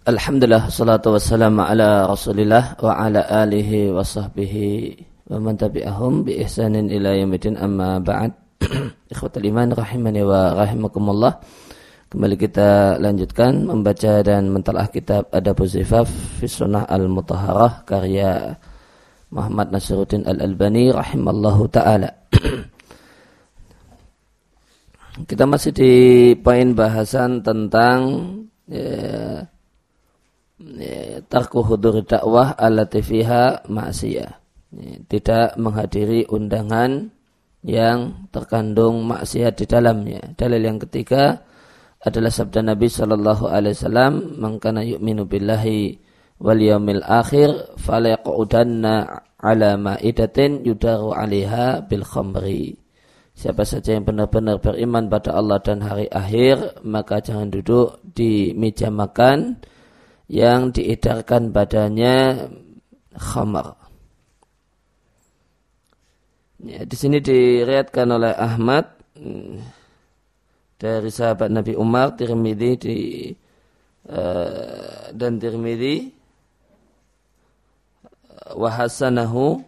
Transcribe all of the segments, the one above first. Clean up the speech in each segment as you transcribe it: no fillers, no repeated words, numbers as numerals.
Alhamdulillah, salatu wassalamu ala rasulillah wa ala alihi wa sahbihi wa man tabi'ahum bi ihsanin ila yaumil amma ba'd. Ikhwatul iman rahimani wa rahimakumullah. Kembali kita lanjutkan membaca dan mentalaah kitab Adabuz Zifaf fi Sunnah Al-Mutahharah karya Muhammad Nasiruddin Al-Albani rahimallahu ta'ala. Kita masih di poin bahasan tentang tarku hudur dakwah allati fiha ma'siyah. Tidak menghadiri undangan yang terkandung maksiat di dalamnya. Dalil yang ketiga adalah sabda Nabi sallallahu alaihi wasallam, "Man kana yu'minu billahi wal yaumil akhir falyaqudanna ala ma'idatin yudaru 'alaiha bil khamri." Siapa saja yang benar-benar beriman pada Allah dan hari akhir, maka jangan duduk di meja makan yang diedarkan badannya khamar. Ya, di sini diriwayatkan oleh Ahmad dari sahabat Nabi Umar, Tirmidzi dan Tirmidzi wa hasanahu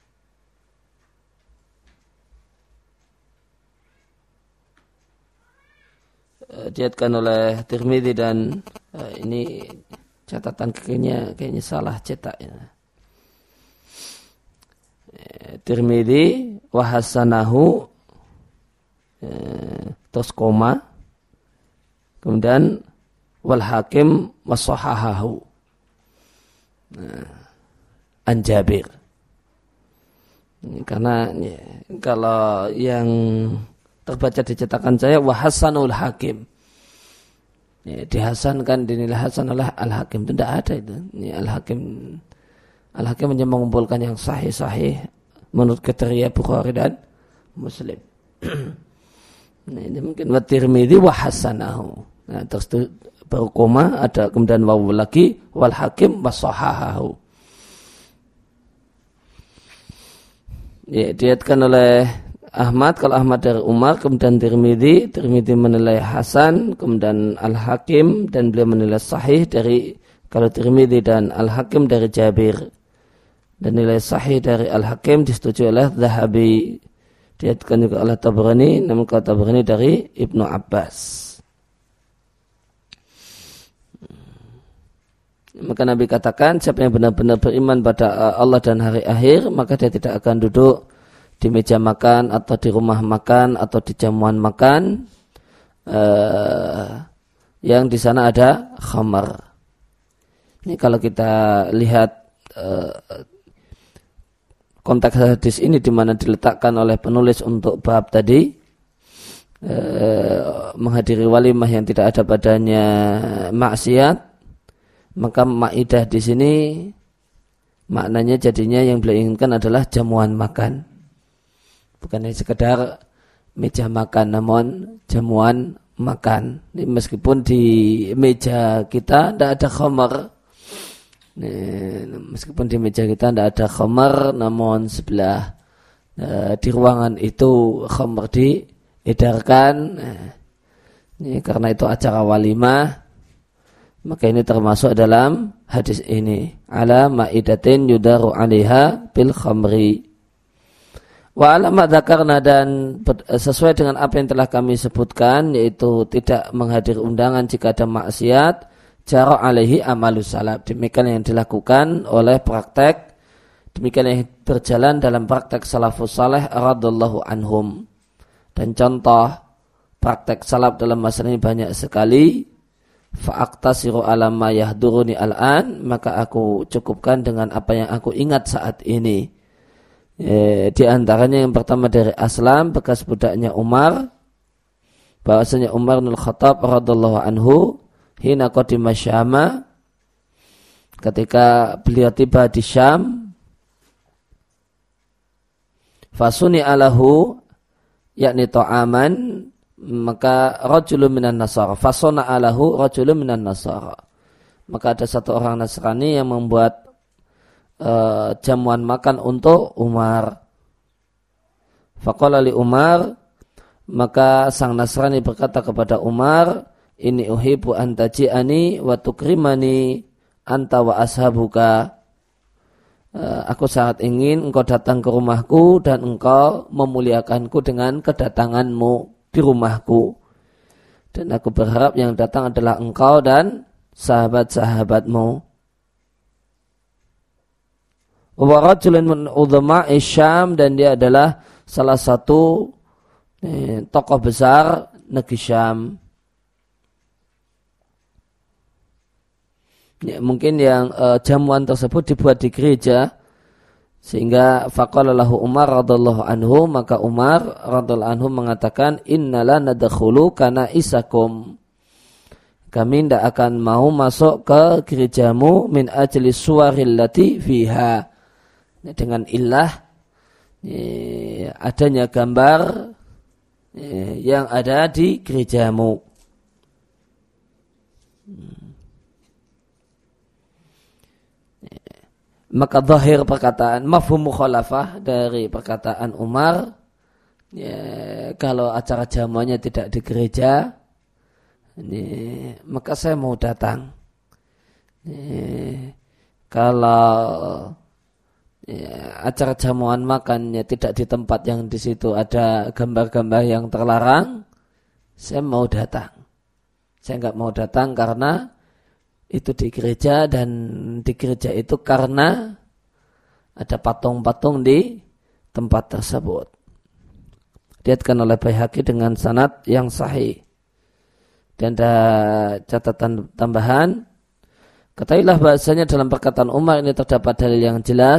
diriwayatkan oleh Tirmidzi dan ini catatan kayaknya salah cetak ya. Tirmidzi wa hasanahu terus koma kemudian wal hakim wa sahahahu an Jabir. Karena kalau yang terbaca di cetakan saya wa hasanul hakim, dihasankan, dinilai hasan oleh Al-Hakim, itu tidak ada itu. Al-Hakim hanya mengumpulkan yang sahih-sahih menurut kriteria Bukhari dan Muslim. Ini mungkin wa Tirmidzi wa hasanahu. Nah, terus itu baru koma, ada kemudian wawu lagi wal hakim wa sahahahu. Diriwayatkan oleh Ahmad, kalau Ahmad dari Umar, kemudian Tirmidzi menilai hasan, kemudian Al-Hakim dan beliau menilai sahih dari, kalau Tirmidzi dan Al-Hakim dari Jabir, dan nilai sahih dari Al-Hakim disetujui oleh Zahabi, diriwayatkan juga oleh Tabrani, namun kalau Tabrani dari Ibnu Abbas. Maka Nabi katakan, siapa yang benar-benar beriman pada Allah dan hari akhir, maka dia tidak akan duduk di meja makan atau di rumah makan atau di jamuan makan yang di sana ada khamar. Ini kalau kita lihat konteks hadis ini di mana diletakkan oleh penulis untuk bab tadi, menghadiri walimah yang tidak ada padanya maksiat, maka maidah di sini maknanya jadinya yang beliau inginkan adalah jamuan makan. Bukan hanya sekedar meja makan, namun jamuan makan. Meskipun di meja kita tidak ada khamar, meskipun di meja kita tidak ada khamar, namun sebelah di ruangan itu khamar diedarkan, karena itu acara walimah, maka ini termasuk dalam hadis ini. Ala ma'idatin yudaru 'alaiha bil khamri. Wa alama dzakarna, dan sesuai dengan apa yang telah kami sebutkan, yaitu tidak menghadiri undangan jika ada maksiat, jara alaihi amalus salaf, demikian yang dilakukan oleh praktek, demikian yang berjalan dalam praktek salafus saleh radhiyallahu anhum. Dan contoh praktek salaf dalam masalah ini banyak sekali. Fa'aktasiru ala ma yahduruni al'an, maka aku cukupkan dengan apa yang aku ingat saat ini. Di antaranya yang pertama dari Aslam, bekas budaknya Umar, bahwasanya Umar bin Khattab radhiyallahu anhu hina qadima Syama, ketika beliau tiba di Syam, fasuni alahu, yakni ta'aman, maka rajulun minan nasara, fasona alahu rajulun minan nasara, maka ada satu orang Nasrani yang membuat jamuan makan untuk Umar. Faqala li Umar, maka sang Nasrani berkata kepada Umar, inni uhibbu an taji'ani wa tukrimani anta wa ashabuka. Aku sangat ingin engkau datang ke rumahku dan engkau memuliakanku dengan kedatanganmu di rumahku. Dan aku berharap yang datang adalah engkau dan sahabat-sahabatmu. Wa rajulun min udhama'i Syam, dan dia adalah salah satu tokoh besar negeri Syam. Ya, mungkin yang jamuan tersebut dibuat di gereja, sehingga faqala lahu Umar radhiyallahu anhu, maka Umar radhiyallahu anhu mengatakan, innala nadkhulu kana isakum, kami tidak akan mau masuk ke gerejamu min ajli suwaril lati fiha, dengan illah adanya gambar yang ada di gerejamu. Maka zahir perkataan, mafhum mukhalafah dari perkataan Umar, kalau acara jamuannya tidak di gereja, maka saya mau datang. Kalau acara jamuan makannya tidak di tempat yang di situ ada gambar-gambar yang terlarang, saya mau datang. Saya nggak mau datang karena itu di gereja, dan di gereja itu karena ada patung-patung di tempat tersebut. Diriwayatkan oleh Baihaqi dengan sanad yang sahih. Dan ada catatan tambahan, ketahuilah bahasanya dalam perkataan Umar ini terdapat dalil yang jelas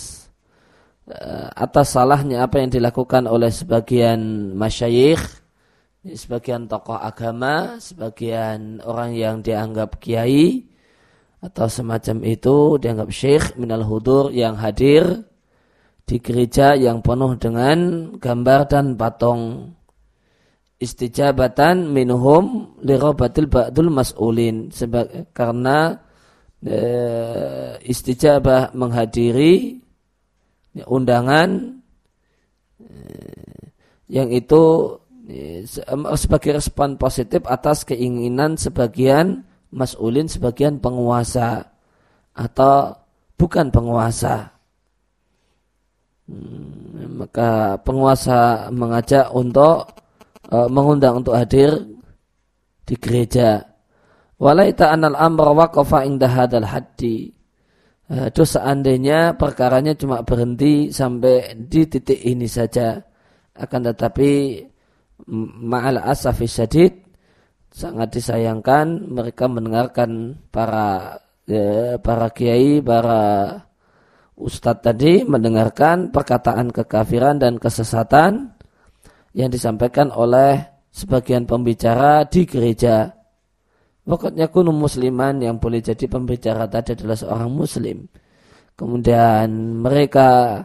atas salahnya apa yang dilakukan oleh sebagian masyayikh, sebagian tokoh agama, sebagian orang yang dianggap kiai atau semacam itu, dianggap syekh minal hudur, yang hadir di gereja yang penuh dengan gambar dan patung, istijabatan minhum lirabatil ba'dul mas'ulin, karena istijabah menghadiri undangan yang itu sebagai respon positif atas keinginan sebagian mas'ulin, sebagian penguasa atau bukan penguasa. Maka penguasa mengajak untuk mengundang untuk hadir di gereja. Walaita anal amra waqafa inda hadzal haddi. Itu seandainya perkaranya cuma berhenti sampai di titik ini saja, akan tetapi ma'al asafi syadid, sangat disayangkan mereka mendengarkan para kiai, para ustadz tadi mendengarkan perkataan kekafiran dan kesesatan yang disampaikan oleh sebagian pembicara di gereja. Pokoknya kuno musliman, yang boleh jadi pembicara tadi adalah seorang muslim. Kemudian mereka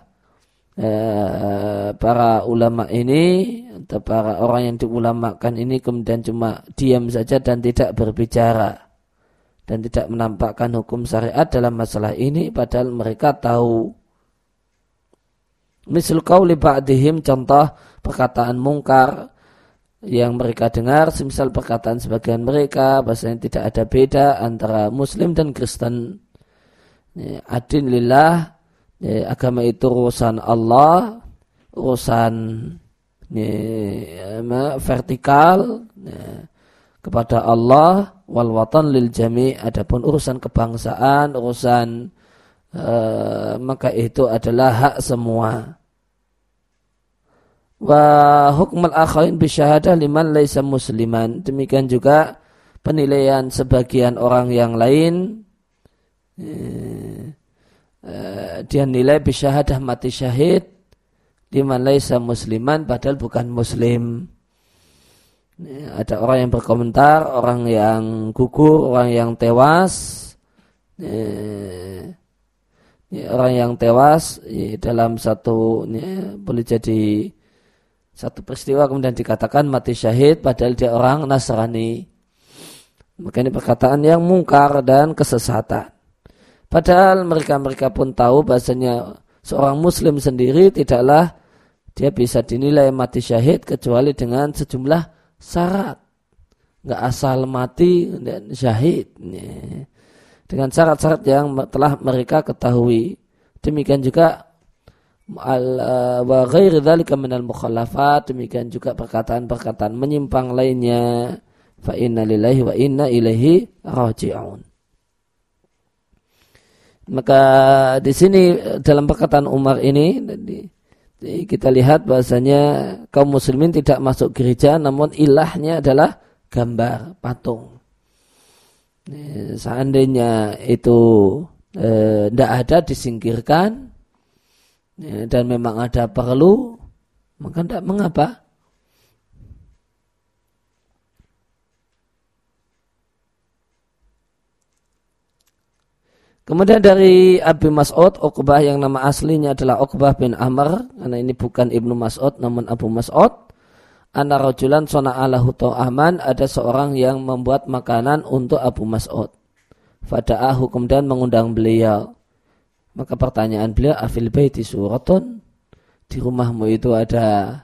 para ulama ini atau para orang yang diulamakan ini kemudian cuma diam saja dan tidak berbicara dan tidak menampakkan hukum syariat dalam masalah ini, padahal mereka tahu. Misal qauli ba'dihim, contoh perkataan mungkar yang mereka dengar, semisal perkataan sebagian mereka bahasanya tidak ada beda antara muslim dan Kristen. Adin lillah, agama itu urusan Allah, urusan vertikal kepada Allah, wal watan lil jami', adapun urusan kebangsaan, urusan maka itu adalah hak semua. Wa hukmul akharin bisyahadah liman laisa musliman, demikian juga penilaian sebagian orang yang lain, dia nilai bisyahadah mati syahid liman laisa musliman, padahal bukan muslim. Ada orang yang berkomentar, orang yang gugur, orang yang tewas, orang yang tewas dalam satu, boleh jadi satu peristiwa kemudian dikatakan mati syahid padahal dia orang Nasrani. Maka ini perkataan yang mungkar dan kesesatan. Padahal mereka pun tahu bahasanya seorang muslim sendiri tidaklah dia bisa dinilai mati syahid kecuali dengan sejumlah syarat. nggak asal mati dan syahid. Dengan syarat-syarat yang telah mereka ketahui. Demikian juga wa ghairi dzalika minal mukhalafat, demikian juga perkataan-perkataan menyimpang lainnya. Fa inna lillahi wa inna ilaihi raji'un. Maka di sini dalam perkataan Umar ini kita lihat bahasanya kaum muslimin tidak masuk gereja, namun ilahnya adalah gambar patung. Seandainya itu tidak ada, disingkirkan, dan memang ada perlu, maka tidak mengapa. Kemudian dari Abi Mas'ud, Uqbah yang nama aslinya adalah Uqbah bin Amr, karena ini bukan Ibnu Mas'ud namun Abu Mas'ud. Anna rajulan sona'alahu ta'aman, ada seorang yang membuat makanan untuk Abu Mas'ud. Fada'ahu, kemudian mengundang beliau. Maka pertanyaan beliau, afil baiti suratun, di rumahmu itu ada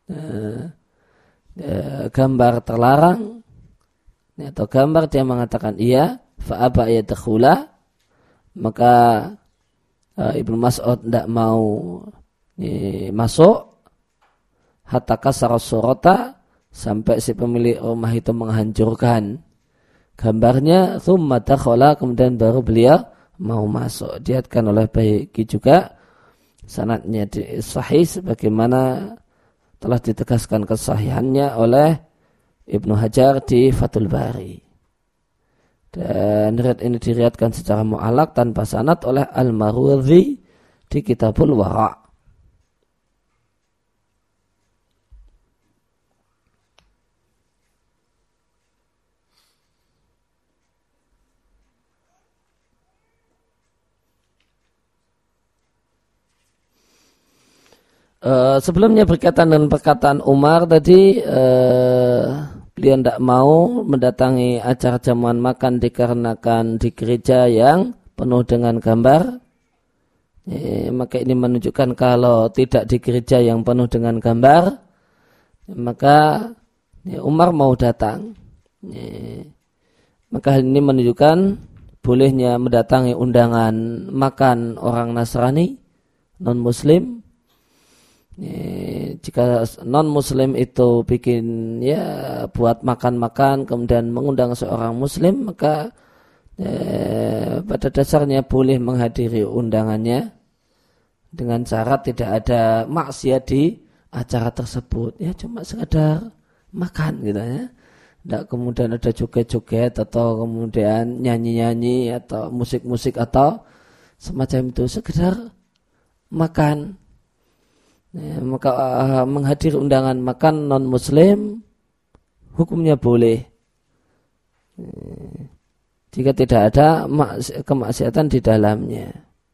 gambar terlarang atau gambar? Dia mengatakan iya. Fa'aba yadkhula, maka Ibnu Mas'ud tidak mau masuk. Hatta kasara surata, sampai si pemilik rumah itu menghancurkan gambarnya. Tsumma dakhala, kemudian baru beliau mau masuk. Dilihatkan oleh Baihaqi juga sanadnya sahih sebagaimana telah ditegaskan kesahihannya oleh Ibnu Hajar di Fathul Bari. Dan riwayat ini diriwayatkan secara mu'allaq tanpa sanad oleh Al-Marwazi di Kitabul Wara'. Sebelumnya berkaitan dengan perkataan Umar tadi, beliau tidak mau mendatangi acara jamuan makan dikarenakan di gereja yang penuh dengan gambar. Maka ini menunjukkan kalau tidak di gereja yang penuh dengan gambar, maka Umar mau datang. Maka hal ini menunjukkan bolehnya mendatangi undangan makan orang Nasrani, non-Muslim. Jika non-muslim itu bikin buat makan-makan kemudian mengundang seorang muslim, maka pada dasarnya boleh menghadiri undangannya dengan syarat tidak ada maksiat di acara tersebut. Ya cuma sekadar makan gitu ya. Tidak kemudian ada joget-joget atau kemudian nyanyi-nyanyi atau musik-musik atau semacam itu, sekedar makan. Maka menghadiri undangan makan non-muslim hukumnya boleh jika tidak ada kemaksiatan di dalamnya.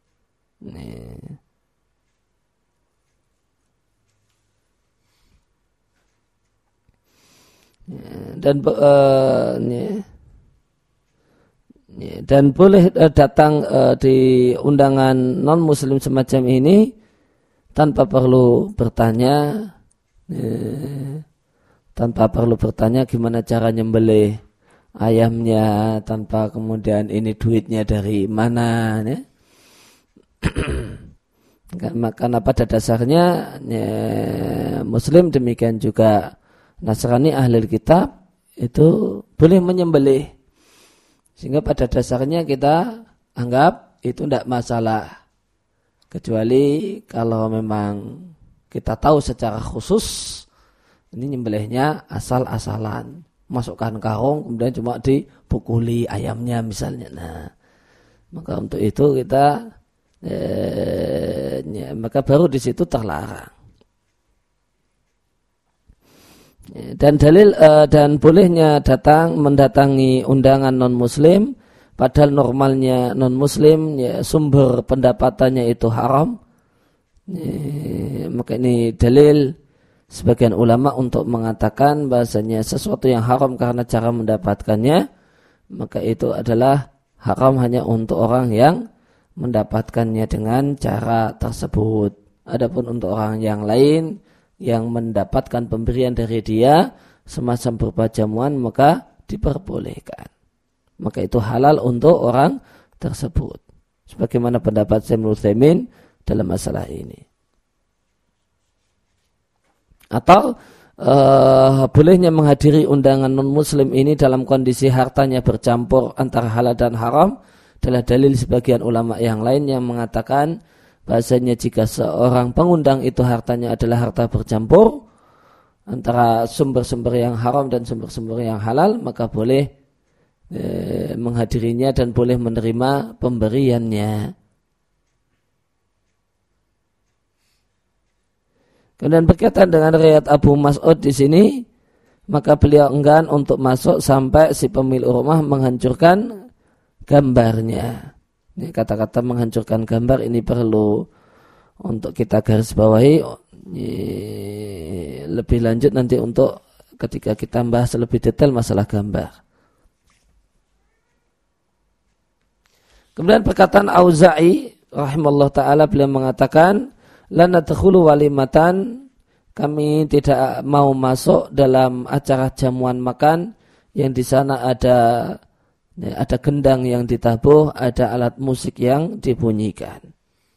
Dan boleh datang di undangan non-muslim semacam ini tanpa perlu bertanya, gimana cara nyembelih ayamnya, tanpa kemudian ini duitnya dari mana, ya. Karena pada dasarnya Muslim, demikian juga Nasrani Ahlul Kitab itu boleh menyembelih, sehingga pada dasarnya kita anggap itu tidak masalah. Kecuali kalau memang kita tahu secara khusus ini nyembelihnya asal-asalan, masukkan karung kemudian cuma dipukuli ayamnya misalnya. Nah, maka untuk itu kita maka baru di situ terlarang. Dan dalil dan bolehnya mendatangi undangan non-muslim, padahal normalnya non-muslim sumber pendapatannya itu haram. Maka ini dalil sebagian ulama untuk mengatakan bahasanya sesuatu yang haram karena cara mendapatkannya, maka itu adalah haram hanya untuk orang yang mendapatkannya dengan cara tersebut. Adapun untuk orang yang lain yang mendapatkan pemberian dari dia, semacam berupa jamuan maka diperbolehkan. Maka itu halal untuk orang tersebut. Sebagaimana pendapat Syekh Utsaimin dalam masalah ini. Atau bolehnya menghadiri undangan non-muslim ini dalam kondisi hartanya bercampur antara halal dan haram adalah dalil sebagian ulama yang lain yang mengatakan bahasanya jika seorang pengundang itu hartanya adalah harta bercampur antara sumber-sumber yang haram dan sumber-sumber yang halal, maka boleh menghadirinya dan boleh menerima pemberiannya. Kemudian berkaitan dengan riwayat Abu Mas'ud di sini, maka beliau enggan untuk masuk sampai si pemilik rumah menghancurkan gambarnya. Ini kata-kata menghancurkan gambar ini perlu untuk kita garis bawahi lebih lanjut nanti untuk ketika kita bahas lebih detail masalah gambar. Kemudian perkataan Auza'i rahimallahu ta'ala, beliau mengatakan la nadkhulu walimatan, kami tidak mau masuk dalam acara jamuan makan yang di sana ada gendang yang ditabuh, ada alat musik yang dibunyikan.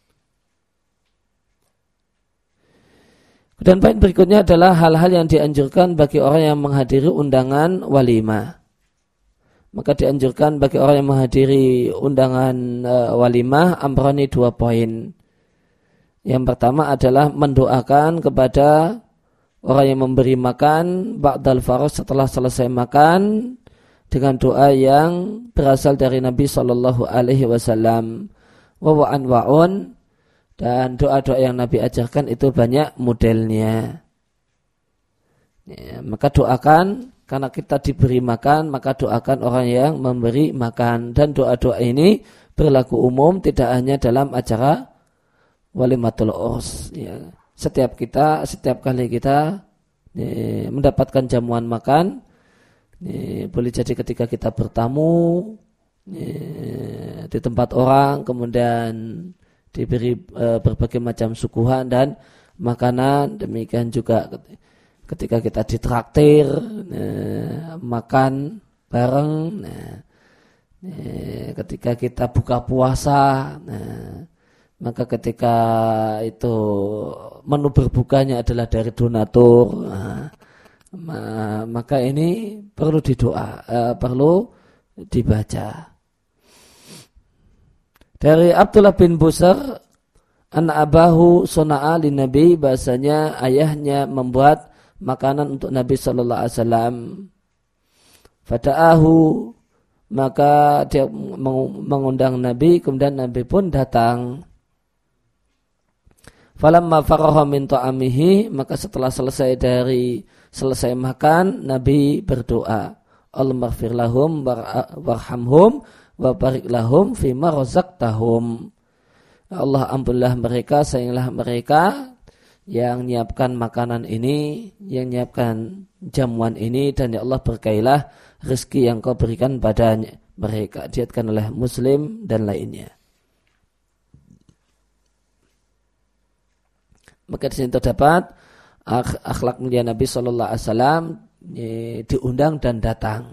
Dan poin berikutnya adalah hal-hal yang dianjurkan bagi orang yang menghadiri undangan walimah. Maka dianjurkan bagi orang yang menghadiri undangan walimah amrani 2 poin. Yang pertama adalah mendoakan kepada orang yang memberi makan ba'dal faras, setelah selesai makan, dengan doa yang berasal dari Nabi Shallallahu Alaihi Wasallam. Wa'an wa'un, dan doa-doa yang Nabi ajarkan itu banyak modelnya. Ya, maka doakan, karena kita diberi makan, maka doakan orang yang memberi makan. Dan doa-doa ini berlaku umum, tidak hanya dalam acara walimatul urs. Ya. Setiap kali kita mendapatkan jamuan makan, boleh jadi ketika kita bertamu di tempat orang, kemudian diberi berbagai macam suguhan dan makanan. Demikian juga ketika kita ditraktir makan bareng, ketika kita buka puasa, maka ketika itu menu berbukanya adalah dari donatur, maka ini perlu perlu dibaca. Dari Abdullah bin Busr, an abahu sona'a li Nabi, bahasanya ayahnya membuat makanan untuk Nabi sallallahu alaihi wasallam. Fada'ahu, maka dia mengundang Nabi, kemudian Nabi pun datang. Falamma faragha min ta'amihi, maka setelah selesai makan, Nabi berdoa, Allahumma ighfir lahum warhamhum wa barik lahum fima razaqtahum. Allah, ampunilah mereka, sayangilah mereka yang menyiapkan makanan ini, yang menyiapkan jamuan ini, dan ya Allah berkailah rezeki yang kau berikan pada mereka. Diriwayatkan oleh Muslim dan lainnya. Maka di sini terdapat akhlak mulia Nabi Sallallahu Alaihi Wasallam, diundang dan datang.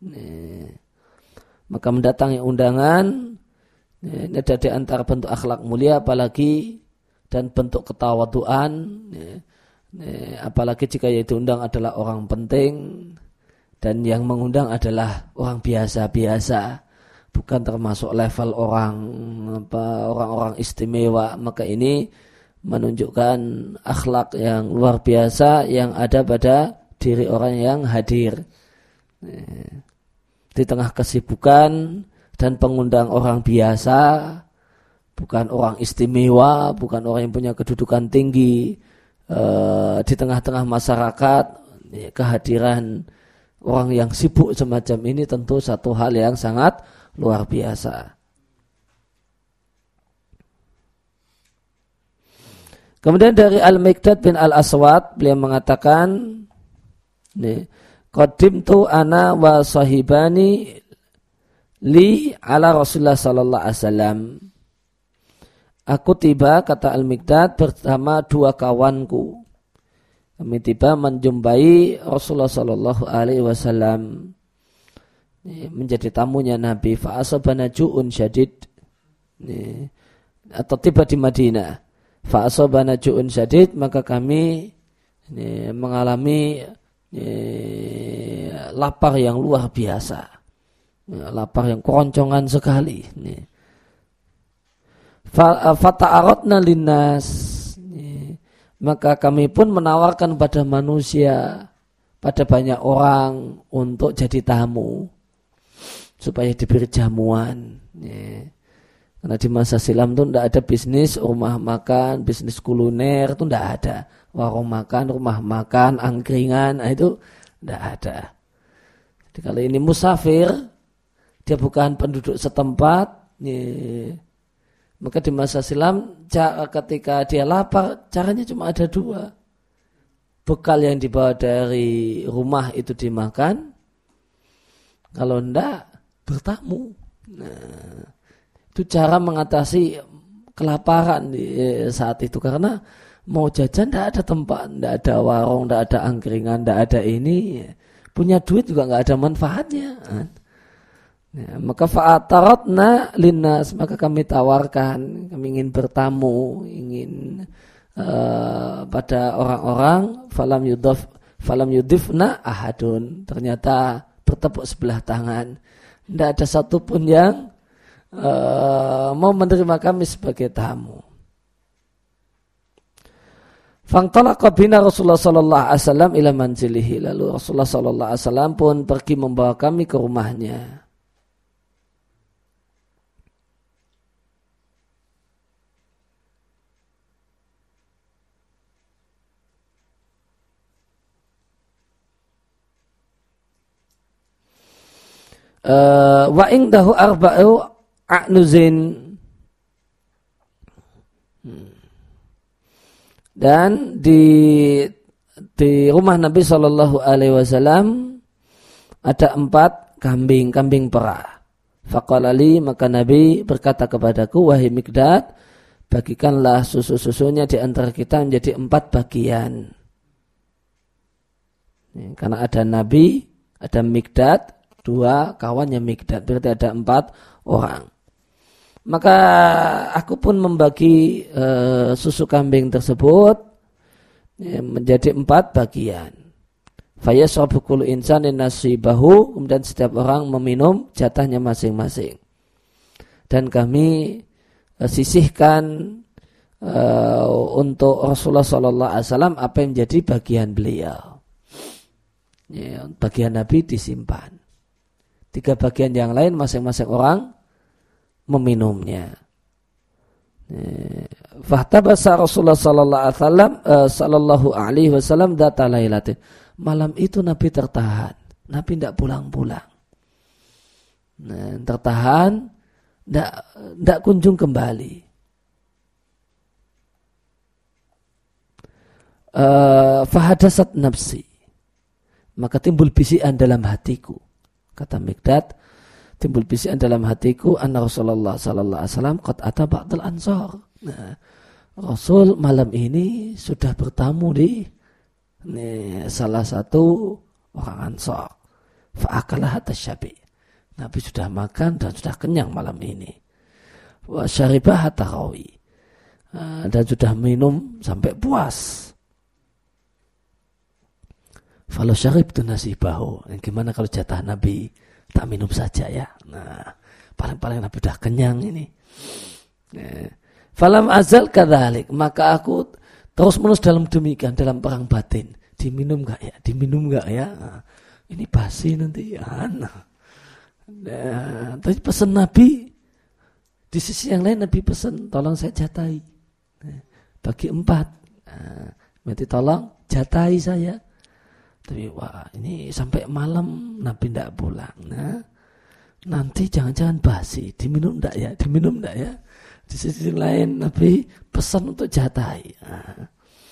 Maka mendatangi undangan ini ada di antara bentuk akhlak mulia, apalagi dan bentuk ketawaduan, apalagi jika yang diundang adalah orang penting dan yang mengundang adalah orang biasa-biasa, bukan termasuk level orang-orang istimewa. Maka ini menunjukkan akhlak yang luar biasa yang ada pada diri orang yang hadir. Di tengah kesibukan dan pengundang orang biasa, bukan orang istimewa, bukan orang yang punya kedudukan tinggi, di tengah-tengah masyarakat, kehadiran orang yang sibuk semacam ini tentu satu hal yang sangat luar biasa. Kemudian dari Al-Miqdad bin Al-Aswad, beliau mengatakan, qadimtu ana wa sahibani li ala Rasulullah sallallahu alaihi wasallam. Aku tiba, kata Al-Miqdad, bersama 2 kawanku Kami tiba menjumpai Rasulullah sallallahu alaihi wasallam menjadi tamunya Nabi. Fa asabana ju'un syadid, atau tiba di Madinah. Fa asabana ju'un syadid, maka kami mengalami lapar yang luar biasa, lapar yang keroncongan sekali. Fata'aradna linnas, maka kami pun menawarkan pada manusia, pada banyak orang untuk jadi tamu supaya diberi jamuan. Karena di masa silam itu tidak ada bisnis rumah makan, bisnis kuliner itu tidak ada. Warung makan, rumah makan, angkringan, itu tidak ada. Jadi kalau ini musafir, dia bukan penduduk setempat, maka di masa silam ketika dia lapar, caranya cuma ada dua. Bekal yang dibawa dari rumah itu dimakan, kalau tidak bertamu. Nah, itu cara mengatasi kelaparan saat itu, karena mau jajan tidak ada tempat, tidak ada warung, tidak ada angkringan, tidak ada ini. Punya duit juga tidak ada manfaatnya. Ya, maka fa'ataratna linnas, maka kami tawarkan, kami ingin bertamu, ingin pada orang-orang. Falam yudifna ahadun, ternyata bertepuk sebelah tangan. Tidak ada satupun yang mau menerima kami sebagai tamu. Fangtalaqa bina Rasulullah sallallahu alaihi wasallam ila manzilihi, lalu Rasulullah sallallahu alaihi wasallam pun pergi membawa kami ke rumahnya. Wa indahu arba'u a'nuzin, dan di rumah Nabi Shallallahu Alaihi Wasallam ada 4 kambing perah. Faqala li, maka Nabi berkata kepadaku, wahai Mikdad, bagikanlah susu-susunya di antara kita menjadi 4 bagian. Karena ada Nabi, ada Mikdad, 2 kawannya Mikdad, berarti ada 4 orang. Maka aku pun membagi susu kambing tersebut menjadi 4 bagian. Fayasrabu kullu insanin nasibahu, kemudian setiap orang meminum jatahnya masing-masing. Dan kami sisihkan untuk Rasulullah sallallahu alaihi wasallam apa yang menjadi bagian beliau. Bagian Nabi disimpan. 3 bagian yang lain masing-masing orang meminumnya. Fahtabasa Rasulullah sallallahu alaihi wasallam data lailatin. Malam itu Nabi tertahan. Nabi tidak pulang-pulang. Tertahan, tidak kunjung kembali. Fahadasat nafsi, maka timbul bisikan dalam hatiku. Kata Mikdad, timbul bisikan dalam hatiku, anna Rasulullah sallallahu alaihi wasallam qad ata ba'dal ansar. Nah, Rasul malam ini sudah bertamu di salah satu orang Ansar. Fa'akalah tasyabi. Nabi sudah makan dan sudah kenyang malam ini. Wa syaribah tarawi. Dan sudah minum sampai puas. Falau syaribtu nasibahu. Gimana kalau jatah Nabi tak minum saja ya. Nah, paling-paling Nabi sudah kenyang ini. Falam azal kadzalik, maka aku terus menerus dalam demikian, dalam perang batin. Diminum enggak ya? Diminum enggak ya? Nah, ini basi nanti ya. Nah, tapi pesan Nabi di sisi yang lain, Nabi pesan tolong saya jatahi. Bagi 4. Berarti tolong jatahi saya. Tapi wah, ini sampai malam Nabi tidak pulang. Nah, nanti jangan-jangan basi. Diminum enggak ya? Diminum enggak ya? Di sisi lain Nabi pesan untuk jatahi. Nah.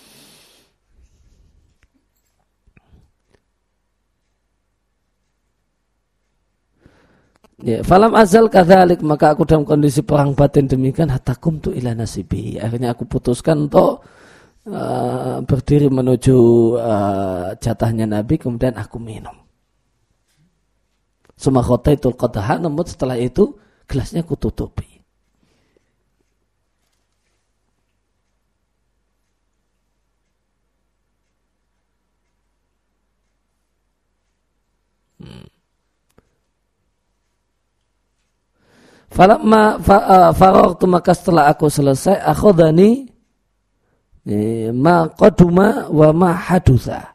Ya, falam azal kadzalik, maka aku dalam kondisi perang batin demikian hatta qumtu ila nasibi. Akhirnya aku putuskan untuk berdiri menuju jatahnya Nabi, kemudian aku minum. Summa khataitul qadaha, namun setelah itu gelasnya aku tutupi. Falamma faragtu, maka setelah aku selesai, akhadhani ma qaduma wa ma hadutha.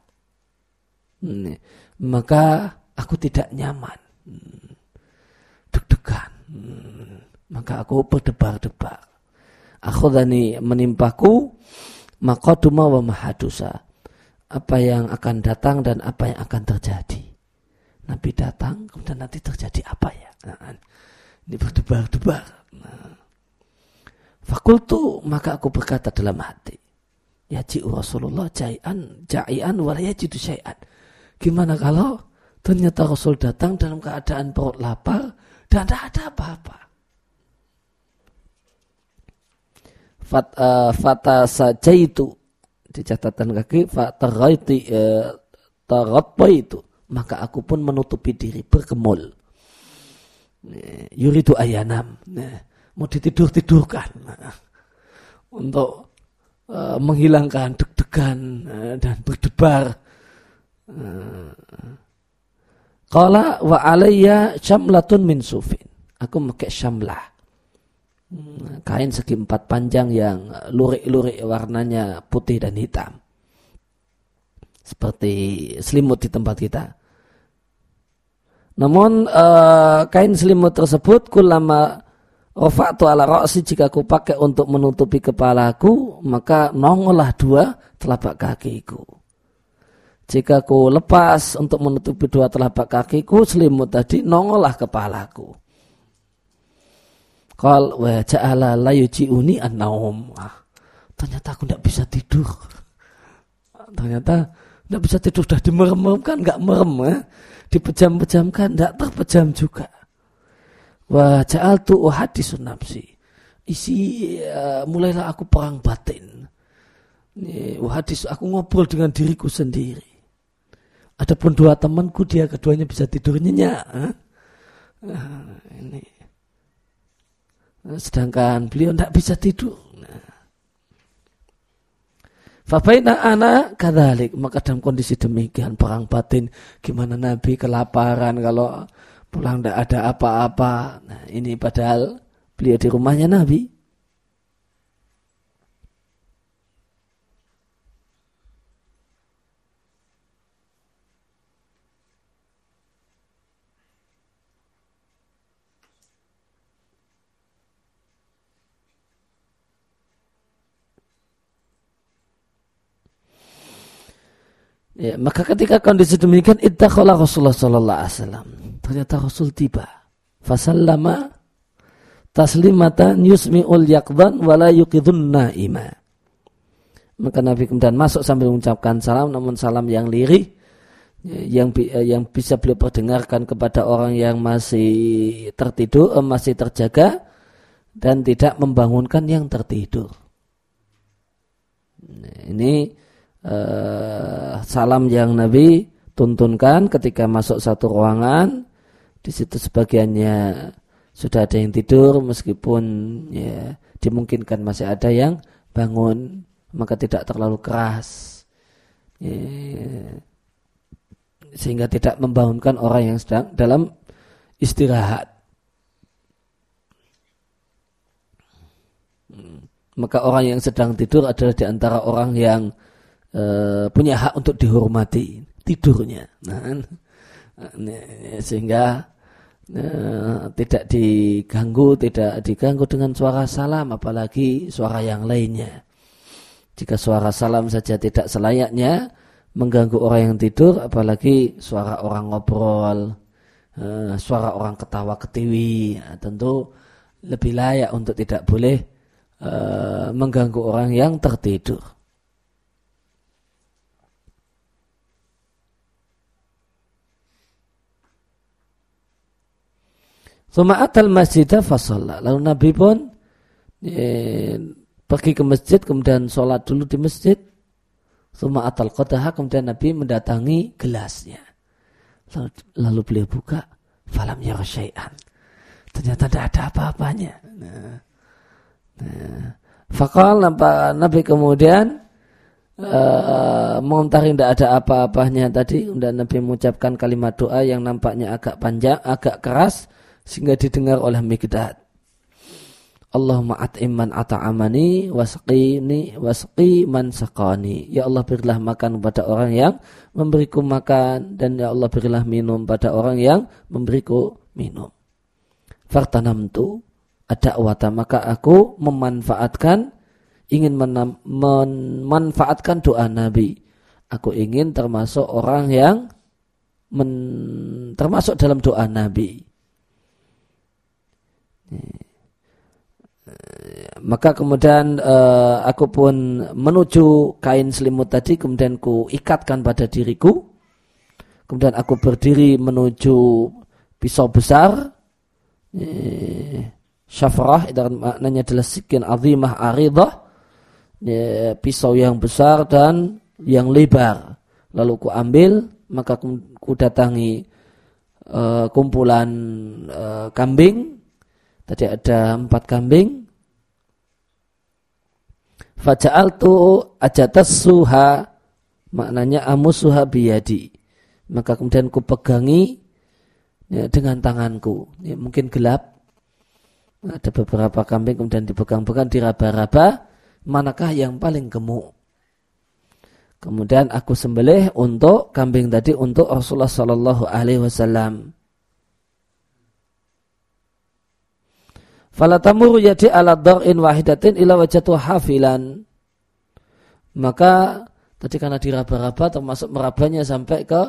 Maka aku tidak nyaman, deg-degan, maka aku berdebar-debar. Akhadhani, menimpaku, ma qaduma wa ma hadutha, apa yang akan datang dan apa yang akan terjadi. Nabi datang, kemudian nanti terjadi apa ya? Ini berdebar-debar. Fakultu, maka aku berkata dalam hati, yaji'u Rasulullah ja'ian wala yajidu syai'an. Gimana kalau ternyata Rasul datang dalam keadaan perut lapar dan tidak ada apa-apa. Fata saja itu di catatan kaki, itu, maka aku pun menutupi diri, bergemul. Yuridu ayanam, mau ditidur-tidurkan untuk menghilangkan deg-degan dan berdebar. Qala wa alayya syamlatun min sufin, aku memakai syamlah, kain segi empat panjang yang lurik-lurik warnanya putih dan hitam, seperti selimut di tempat kita. Namun kain selimut tersebut kullama rafa'tu ala ra'si, jika aku pakai untuk menutupi kepalaku, maka nongollah dua telapak kakiku. Jika aku lepas untuk menutupi dua telapak kakiku, selimut tadi nongollah kepalaku. Qal wa ja'ala la yuji'uni an-naum. Ternyata aku tidak bisa tidur. Ternyata tidak bisa tidur, sudah dimerem-meremkan, enggak merem ya. Dipejam-pejamkan, tidak terpejam juga. Wa ja'altu uhadisun nafsi, mulailah aku perang batin. Uhadis, aku ngobrol dengan diriku sendiri. Adapun dua temanku, dia keduanya bisa tidur nyenyak. Sedangkan beliau tidak bisa tidur. Fabaina ana kadzalik, maka dalam kondisi demikian perang batin, gimana Nabi kelaparan kalau pulang tidak ada apa-apa. Nah, ini padahal beliau di rumahnya Nabi. Ya, maka ketika kondisi demikian, iddakhala Rasulullah sallallahu alaihi wasallam. Ternyata Rasul tiba. Fasallama taslimatan yusmi'ul yaqdhan wa la yuqidhun naima. Maka Nabi kemudian masuk sambil mengucapkan salam, namun salam yang lirih, yang bisa beliau perdengarkan kepada orang yang masih tertidur, masih terjaga, dan tidak membangunkan yang tertidur. Ini salam yang Nabi tuntunkan ketika masuk satu ruangan. Di situ sebagiannya sudah ada yang tidur, meskipun ya dimungkinkan masih ada yang bangun, maka tidak terlalu keras ya, sehingga tidak membangunkan orang yang sedang dalam istirahat. Maka orang yang sedang tidur adalah di antara orang yang punya hak untuk dihormati tidurnya. Sehingga tidak diganggu dengan suara salam, apalagi suara yang lainnya. Jika suara salam saja tidak selayaknya mengganggu orang yang tidur, apalagi suara orang ngobrol, suara orang ketawa ketiwi, tentu lebih layak untuk tidak boleh mengganggu orang yang tertidur. Suma'atal masjidah fasalla. Lalu Nabi pun pergi ke masjid, kemudian sholat dulu di masjid. Tsumma atal qadaha, kemudian Nabi mendatangi gelasnya. Lalu beliau buka, falam yara syai'an. Ternyata tidak ada apa-apanya. Faqal, Nabi kemudian mengomentari tidak ada apa-apanya tadi. Dan Nabi mengucapkan kalimat doa yang nampaknya agak panjang, agak keras, sehingga didengar oleh Miqdad. Allahumma at'im man ata'amani wasqi man saqani. Ya Allah, berilah makan pada orang yang memberiku makan, dan ya Allah, berilah minum pada orang yang memberiku minum. Fartanamtu ad-da'wata, maka aku ingin memanfaatkan doa Nabi. Aku ingin termasuk orang yang termasuk dalam doa Nabi. Maka kemudian aku pun menuju kain selimut tadi, kemudian ku ikatkan pada diriku. Kemudian aku berdiri menuju pisau besar, syafrah, itu maknanya adalah sikin azimah aridah, pisau yang besar dan yang lebar. Lalu ku ambil, maka ku datangi kumpulan kambing. Tadi ada 4 kambing. Faja'altu ajatassuha, maknanya amusuha biyadi. Maka kemudian ku pegangi dengan tanganku. Mungkin gelap. Ada beberapa kambing, kemudian dipegang-pegang, diraba-raba. Manakah yang paling gemuk? Kemudian aku sembelih untuk kambing tadi untuk Rasulullah Sallallahu Alaihi Wasallam. Fala tamuru yadi ala dar'in wahidatin ila wajatu hafilan. Maka tadi karena diraba-raba, termasuk merabanya sampai ke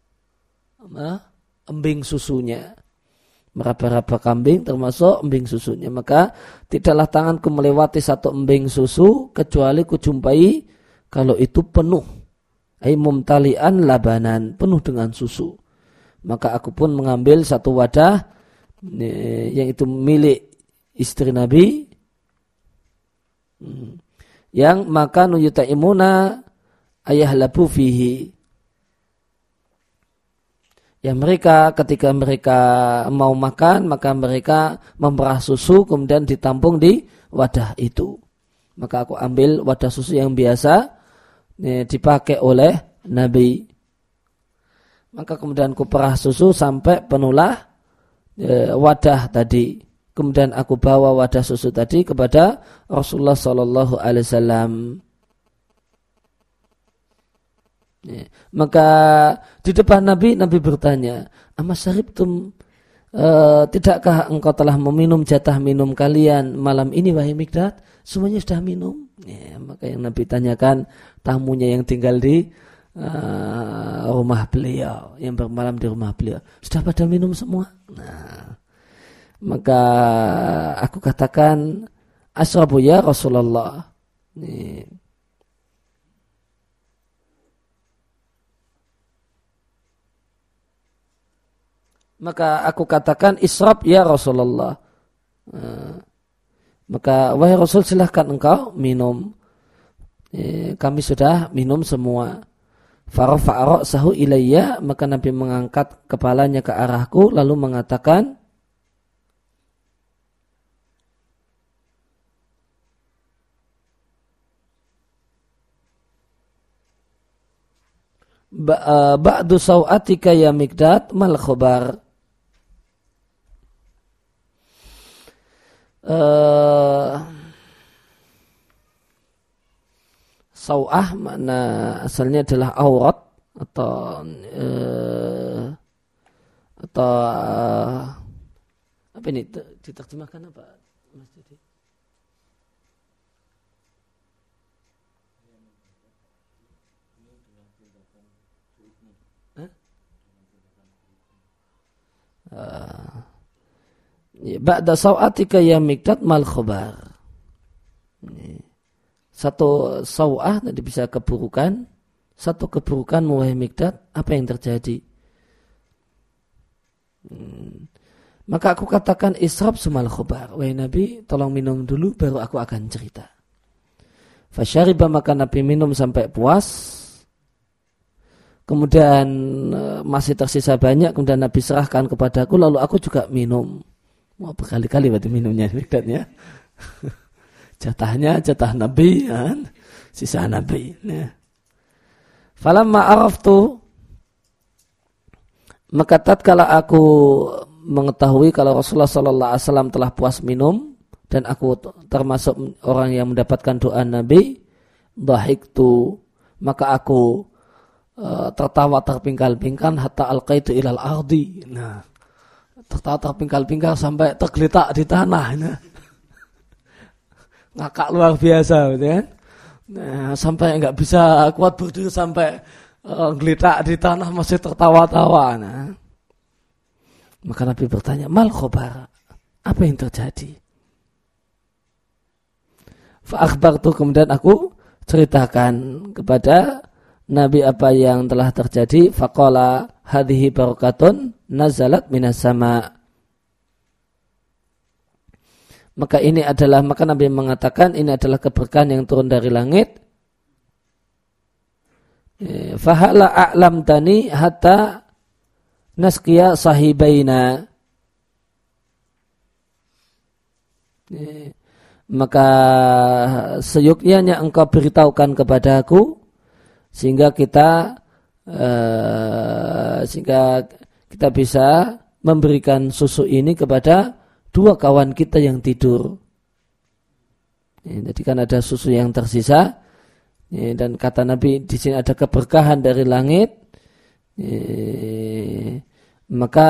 embing susunya. Meraba-raba kambing termasuk embing susunya. Maka tidaklah tanganku melewati satu embing susu kecuali kujumpai kalau itu penuh. Ai mumtalian labanan, penuh dengan susu. Maka aku pun mengambil satu wadah yang itu milik istri Nabi, yang makan yuta'imuna ayah labu fihi, yang mereka ketika mereka mau makan, maka mereka memerah susu kemudian ditampung di wadah itu. Maka aku ambil wadah susu yang biasa dipakai oleh Nabi. Maka kemudian aku perah susu sampai penuhlah wadah tadi. Kemudian aku bawa wadah susu tadi kepada Rasulullah Sallallahu Alaihi Wasallam. Maka di depan Nabi bertanya, Amma syaribtum, tidakkah engkau telah meminum jatah minum kalian malam ini wahai Miqdad? Semuanya sudah minum. Maka yang Nabi tanyakan tamunya yang tinggal di rumah beliau, yang bermalam di rumah beliau, sudah pada minum semua? Maka aku katakan, asrabu ya Rasulullah. Maka aku katakan, israb ya Rasulullah. Maka wahai Rasul, silahkan engkau minum. Kami sudah minum semua. Farafa'a ra'sahu ilayya, maka Nabi mengangkat kepalanya ke arahku lalu mengatakan, ba'du saw'atika ya Miqdad mal khobar. Saw'ah makna asalnya adalah aurat atau apa ini diterjemahkan apa Mas Didi? Ba'da saw'atika ya Miqdad mal khobar. Satu saw'ah tadi bisa keburukan, satu keburukan wahai Miqdad, apa yang terjadi? Maka aku katakan israb sumal khobar. Wahai Nabi, tolong minum dulu baru aku akan cerita. Fasyariba, maka Nabi minum sampai puas. Kemudian masih tersisa banyak, kemudian Nabi serahkan kepadaku, lalu aku juga minum. Wah, berkali-kali berarti minumnya ya. Jatahnya jatah Nabi kan, sisa Nabi. Nah. Falamma araftu, maka tatkala aku mengetahui kalau Rasulullah sallallahu alaihi wasallam telah puas minum dan aku termasuk orang yang mendapatkan doa Nabi, dhahiktu, maka aku tertawa terpingkal-pingkal hatta alqaitu ilal ardi. Nah, tertawa terpingkal-pingkal sampai tergeletak di tanah. Nah. Ngakak luar biasa, gitu kan? Nah, sampai nggak bisa kuat berdiri, sampai geletak di tanah masih tertawa-tawa. Nah. Maka Nabi bertanya, mal khobar, apa yang terjadi? Fa akhbartu, kemudian aku ceritakan kepada Nabi apa yang telah terjadi. Faqala hadhihi barakatun nazalat minas sama. Maka Nabi mengatakan ini adalah keberkahan yang turun dari langit. Fahala a'lam tani hatta naskiya sahibaina. Maka seyuknya engkau beritahukan kepadaku sehingga kita bisa memberikan susu ini kepada dua kawan kita yang tidur. Jadi kan ada susu yang tersisa, dan kata Nabi di sini ada keberkahan dari langit. Maka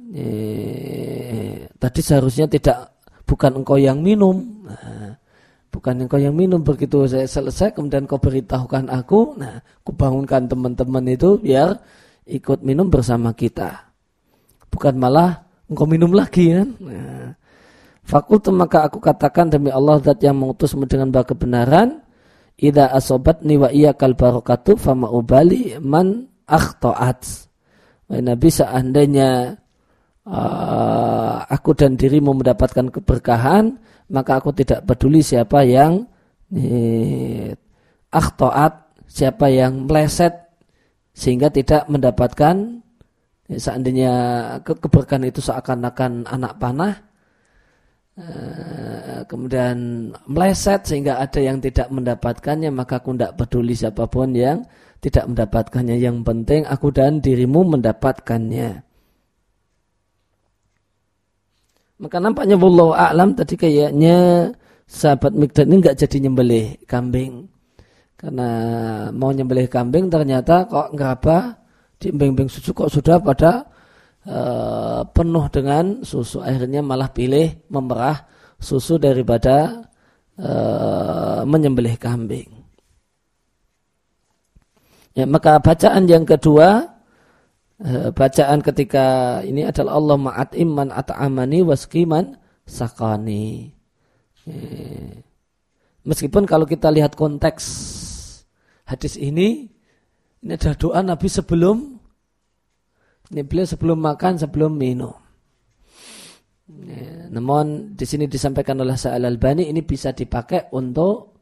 tadi seharusnya bukan engkau yang minum. Bukan engkau yang minum, begitu saya selesai kemudian kau beritahukan aku, nah aku bangunkan teman-teman itu biar ikut minum bersama kita. Bukan malah engkau minum lagi kan. Nah, fakultu, maka aku katakan demi Allah zat yang mengutusmu dengan kebenaran, idza asobatni wa iyakal barakatu fama ubali man akhta'at. Wahai Nabi, seandainya aku dan dirimu mendapatkan keberkahan, maka aku tidak peduli siapa yang akhta'at, siapa yang meleset sehingga tidak mendapatkan. Seandainya keberkahan itu seakan-akan anak panah, kemudian meleset sehingga ada yang tidak mendapatkannya, maka aku tidak peduli siapapun yang tidak mendapatkannya. Yang penting aku dan dirimu mendapatkannya. Maka nampaknya wallahu a'lam tadi kayaknya sahabat Mikdad ini nggak jadi nyembelih kambing, karena mau nyembelih kambing ternyata kok nggak apa, diimbing-imbing susu kok sudah pada penuh dengan susu. Akhirnya malah pilih memerah susu daripada menyembelih kambing. Ya, maka bacaan yang kedua, bacaan ketika ini adalah Allah ma'at'im man at'amani wasqiman sakani. Meskipun kalau kita lihat konteks hadis ini adalah doa Nabi beliau sebelum makan, sebelum minum. Namun di sini disampaikan oleh Al-Albani ini bisa dipakai untuk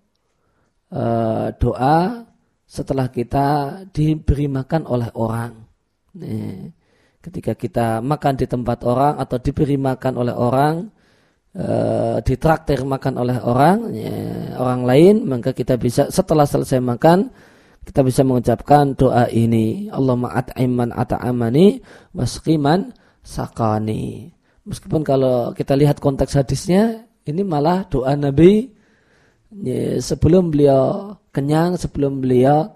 doa setelah kita diberi makan oleh orang. Ketika kita makan di tempat orang atau diberi makan oleh orang, ditraktir makan oleh orang lain, maka kita bisa setelah selesai makan kita bisa mengucapkan doa ini, Allahumma at'im man at'amani wasqiman sakani. Meskipun kalau kita lihat konteks hadisnya, ini malah doa Nabi sebelum beliau kenyang, sebelum beliau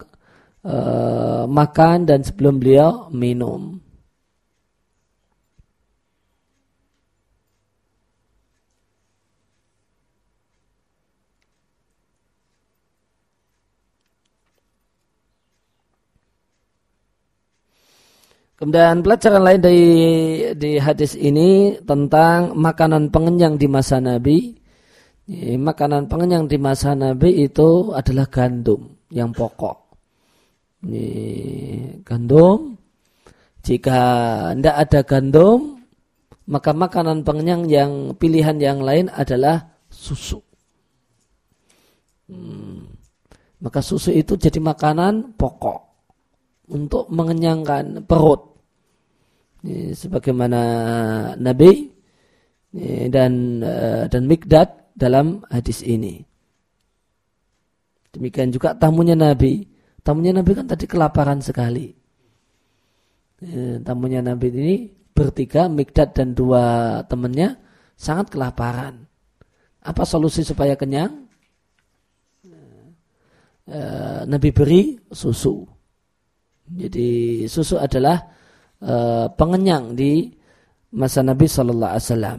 makan dan sebelum beliau minum. Kemudian pelajaran lain di hadis ini tentang makanan pengenyang di masa Nabi. Makanan pengenyang di masa Nabi itu adalah gandum yang pokok. Gandum. Jika tidak ada gandum, maka makanan pengenyang yang pilihan yang lain adalah susu. Maka susu itu jadi makanan pokok untuk mengenyangkan perut. Sebagaimana Nabi dan Mikdad dalam hadis ini. Demikian juga tamunya Nabi. Tamunya Nabi kan tadi kelaparan sekali. Tamunya Nabi ini bertiga, Mikdad dan 2 temannya sangat kelaparan. Apa solusi supaya kenyang? Nabi beri susu. Jadi susu adalah pengenyang di masa Nabi Sallallahu Alaihi Wasallam.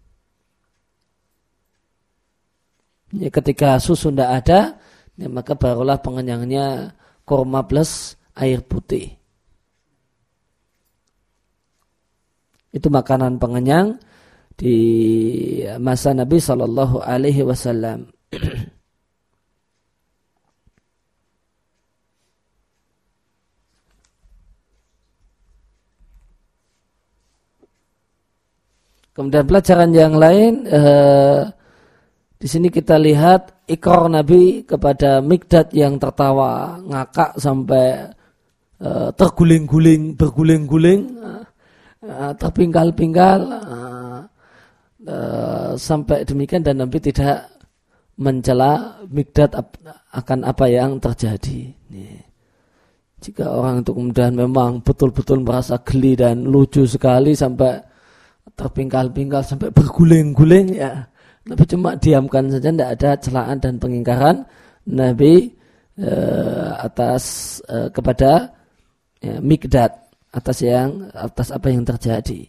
Ya, ketika susu tidak ada, ya, maka barulah pengenyangnya kurma plus air putih. Itu makanan pengenyang di masa Nabi Sallallahu Alaihi Wasallam. Kemudian pelajaran yang lain, di sini kita lihat ikrar Nabi kepada Mikdad yang tertawa ngakak sampai terguling-guling, berguling-guling, terpinggal-pinggal, sampai demikian, dan Nabi tidak mencela Mikdad akan apa yang terjadi. Jika orang itu kemudian memang betul-betul merasa geli dan lucu sekali sampai terpinggal-pinggal sampai berguling-guling, ya Nabi cuma diamkan saja, tidak ada celaan dan pengingkaran Nabi kepada Mikdad atas apa yang terjadi.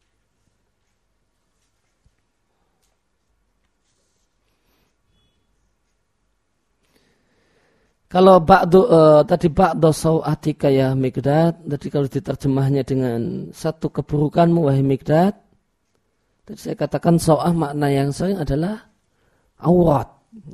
Kalau tadi ba'du sau'atika ya Mikdad, tadi kalau diterjemahnya dengan satu keburukanmu wahai Mikdad, tadi saya katakan sau'ah makna yang sering adalah aurat.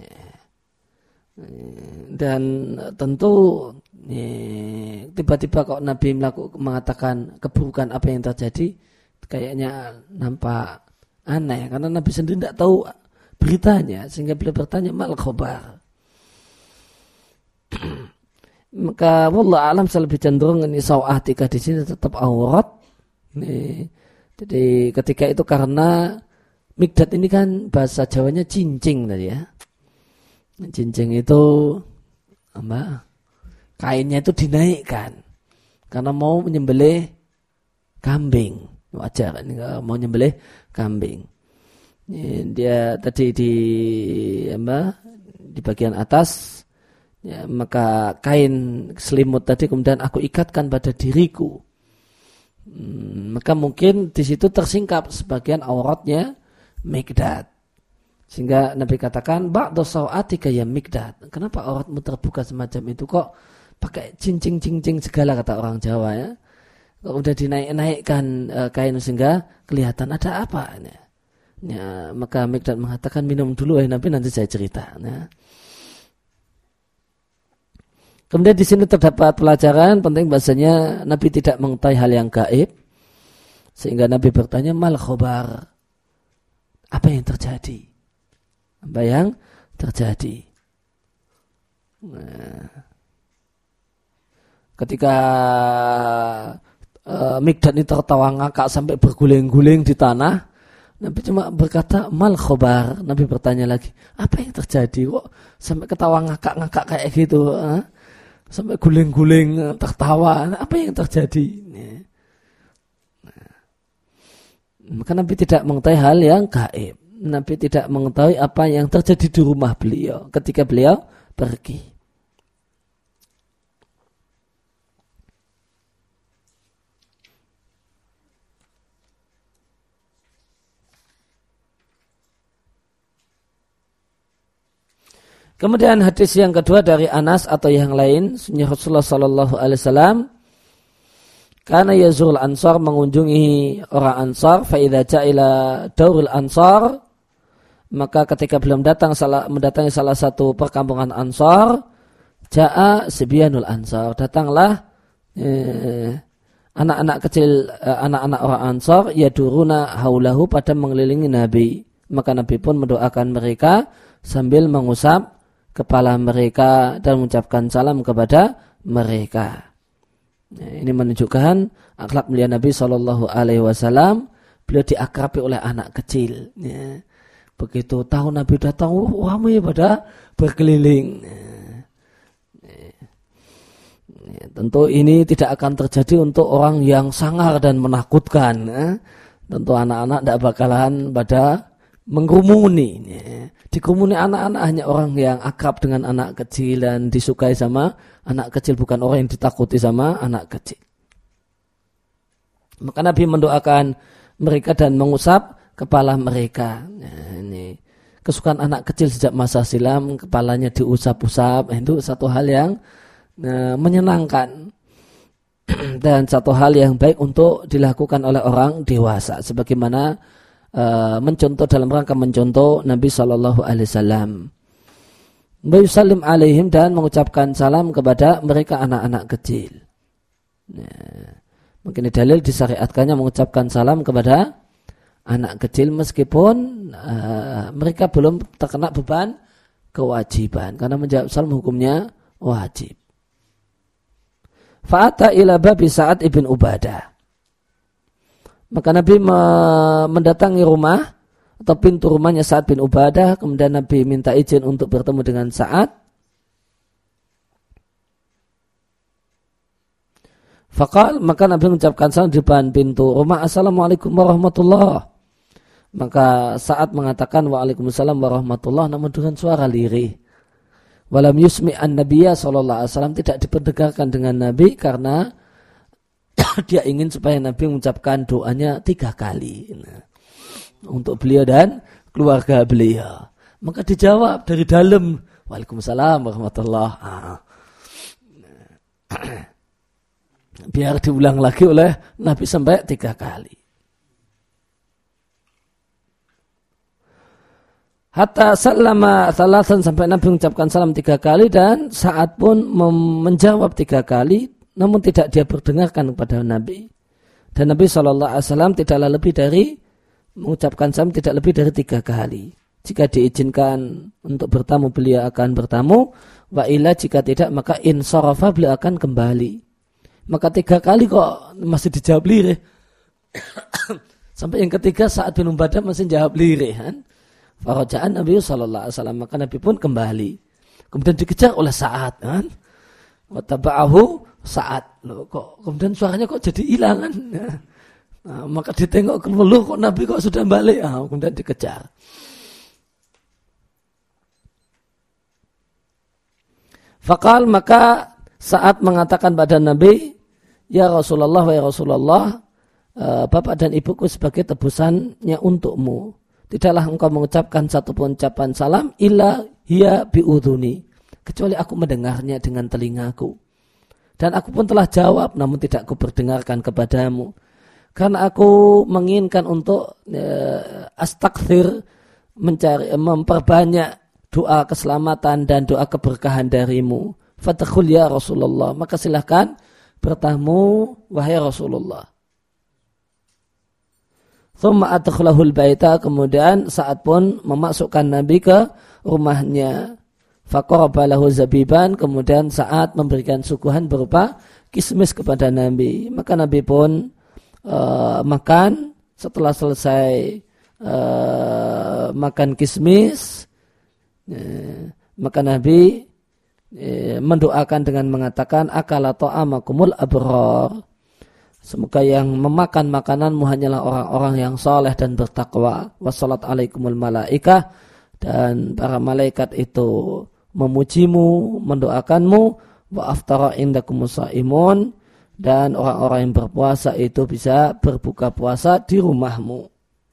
Dan tentu tiba-tiba kok Nabi mengatakan keburukan apa yang terjadi, kayaknya nampak aneh karena Nabi sendiri tidak tahu beritanya, sehingga beliau bertanya mal khobar. Maka wallahu alam, saya lebih cenderung ini sau'atika di sini tetap aurat. Jadi ketika itu karena Mikdad ini kan bahasa Jawanya cincing tadi ya. Cincing itu apa? Kainnya itu dinaikkan karena mau menyembelih kambing. Wajar ini mau menyembelih kambing. Dia tadi di bagian atas, ya, maka kain selimut tadi kemudian aku ikatkan pada diriku. Maka mungkin di situ tersingkap sebagian auratnya Mikdad, sehingga Nabi katakan ba'du sau'atika ya Mikdad. Kenapa auratmu terbuka semacam itu, kok pakai cincing-cincing segala, kata orang Jawa ya. Kok udah dinaik-naikkan kain sehingga kelihatan, ada apa ya, maka Mikdad mengatakan minum dulu Nabi, nanti saya cerita ya. Kemudian di sini terdapat pelajaran penting bahasanya Nabi tidak mengetahui hal yang gaib, sehingga Nabi bertanya mal khobar, apa yang terjadi? Apa yang terjadi? Nah, ketika Mikdad ini tertawa ngakak sampai berguling-guling di tanah, Nabi cuma berkata mal khobar. Nabi bertanya lagi, apa yang terjadi? Kok sampai ketawa ngakak-ngakak kayak gitu? Sampai guling-guling tertawa, apa yang terjadi? Maka Nabi tidak mengetahui hal yang gaib. Nabi tidak mengetahui apa yang terjadi di rumah beliau ketika beliau pergi. Kemudian hadis yang kedua dari Anas atau yang lain, sunnah Rasulullah Sallallahu Alaihi Wasallam, karena yazurul ansar, mengunjungi orang ansar, faida ja'ila daurul ansar, maka ketika belum mendatangi salah satu perkampungan ansar, ja'a sibyanul ansar, datanglah anak-anak kecil, anak-anak orang ansar, yaduruna haulahu, pada mengelilingi Nabi. Maka Nabi pun mendoakan mereka sambil mengusap kepala mereka dan mengucapkan salam kepada mereka. Ini menunjukkan akhlak mulia Nabi Shallallahu Alaihi Wasallam. Beliau diakrabi oleh anak kecil. Begitu tahu Nabi datang, ramai pada berkeliling. Tentu ini tidak akan terjadi untuk orang yang sangar dan menakutkan. Tentu anak-anak tidak bakalan pada mengkerumuni. Dikerumuni anak-anak hanya orang yang akrab dengan anak kecil dan disukai sama anak kecil, bukan orang yang ditakuti sama anak kecil. Maka Nabi mendoakan mereka dan mengusap kepala mereka. Ini kesukaan anak kecil sejak masa silam, kepalanya diusap-usap. Itu satu hal yang menyenangkan dan satu hal yang baik untuk dilakukan oleh orang dewasa, sebagaimana mencontoh dalam rangka mencontoh Nabi Shallallahu Alaihi Wasallam. Yusallim alaihim dan mengucapkan salam kepada mereka anak-anak kecil. Mungkin dalil disyariatkannya mengucapkan salam kepada anak kecil meskipun mereka belum terkena beban kewajiban, karena menjawab salam hukumnya wajib. Fa'ata ila babi Sa'ad ibn Ubadah. Maka Nabi mendatangi rumah atau pintu rumahnya Sa'ad bin Ubadah. Kemudian Nabi minta izin untuk bertemu dengan Sa'ad. Faqal, maka Nabi mengucapkan salam di depan pintu rumah, Assalamualaikum warahmatullahi. Maka Sa'ad mengatakan Waalaikumsalam warahmatullahi, namun dengan suara lirih. Walam yusmi an-nabiyya sallallahu alaihi wasallam, tidak diperdengarkan dengan Nabi karena dia ingin supaya Nabi mengucapkan doanya 3 kali untuk beliau dan keluarga beliau. Maka dijawab dari dalam, Waalaikumsalam warahmatullahi. Biar diulang lagi oleh Nabi sampai 3 kali. Hatta sallama thalathan, sampai Nabi mengucapkan salam 3 kali dan Sa'ad pun menjawab 3 kali, namun tidak dia berdengarkan kepada Nabi. Dan Nabi SAW tidaklah lebih dari mengucapkan salam tidak lebih dari 3 kali. Jika diizinkan untuk bertamu, beliau akan bertamu. Wa illa, jika tidak maka insarafa, beliau akan kembali. Maka 3 kali kok masih dijawab lirih. Sampai yang ketiga Sa'ad bin Ubadah masih jawab lirih kan. Faraja'an Nabi sallallahu alaihi wasallam, maka Nabi pun kembali. Kemudian dikejar oleh Sa'ad kan. Wa taba'ahu Sa'ad. Loh, kok kemudian suaranya kok jadi hilang kan. Nah, maka ditengok keluar, kok Nabi kok sudah balik. Kemudian dikejar. Faqal, maka Sa'ad mengatakan pada Nabi, ya Rasulullah, wa ya Rasulullah, bapak dan ibuku sebagai tebusannya untukmu. Tidaklah engkau mengucapkan satu pun ucapan salam illa hiya biudhuni, kecuali aku mendengarnya dengan telingaku. Dan aku pun telah jawab, namun tidak aku berdengarkan kepadamu. Karena aku menginginkan untuk astakthir, memperbanyak doa keselamatan dan doa keberkahan darimu. Fadkhul ya Rasulullah, maka silahkan bertamu wahai Rasulullah. Thumma adkhulahul baita, kemudian Sa'ad pun memasukkan Nabi ke rumahnya. Faqaraba lahu zabiban, kemudian Sa'ad memberikan suguhan berupa kismis kepada Nabi. Maka Nabi pun makan. Setelah selesai makan kismis, maka Nabi mendoakan dengan mengatakan, akala ta'amakumul abrar, semoga yang memakan makananmu hanyalah orang-orang yang saleh dan bertakwa. Wassalat alaikumul malaikah, dan para malaikat itu memujimu, mendoakanmu. Wa aftara indakumus shaimun, dan orang-orang yang berpuasa itu bisa berbuka puasa di rumahmu.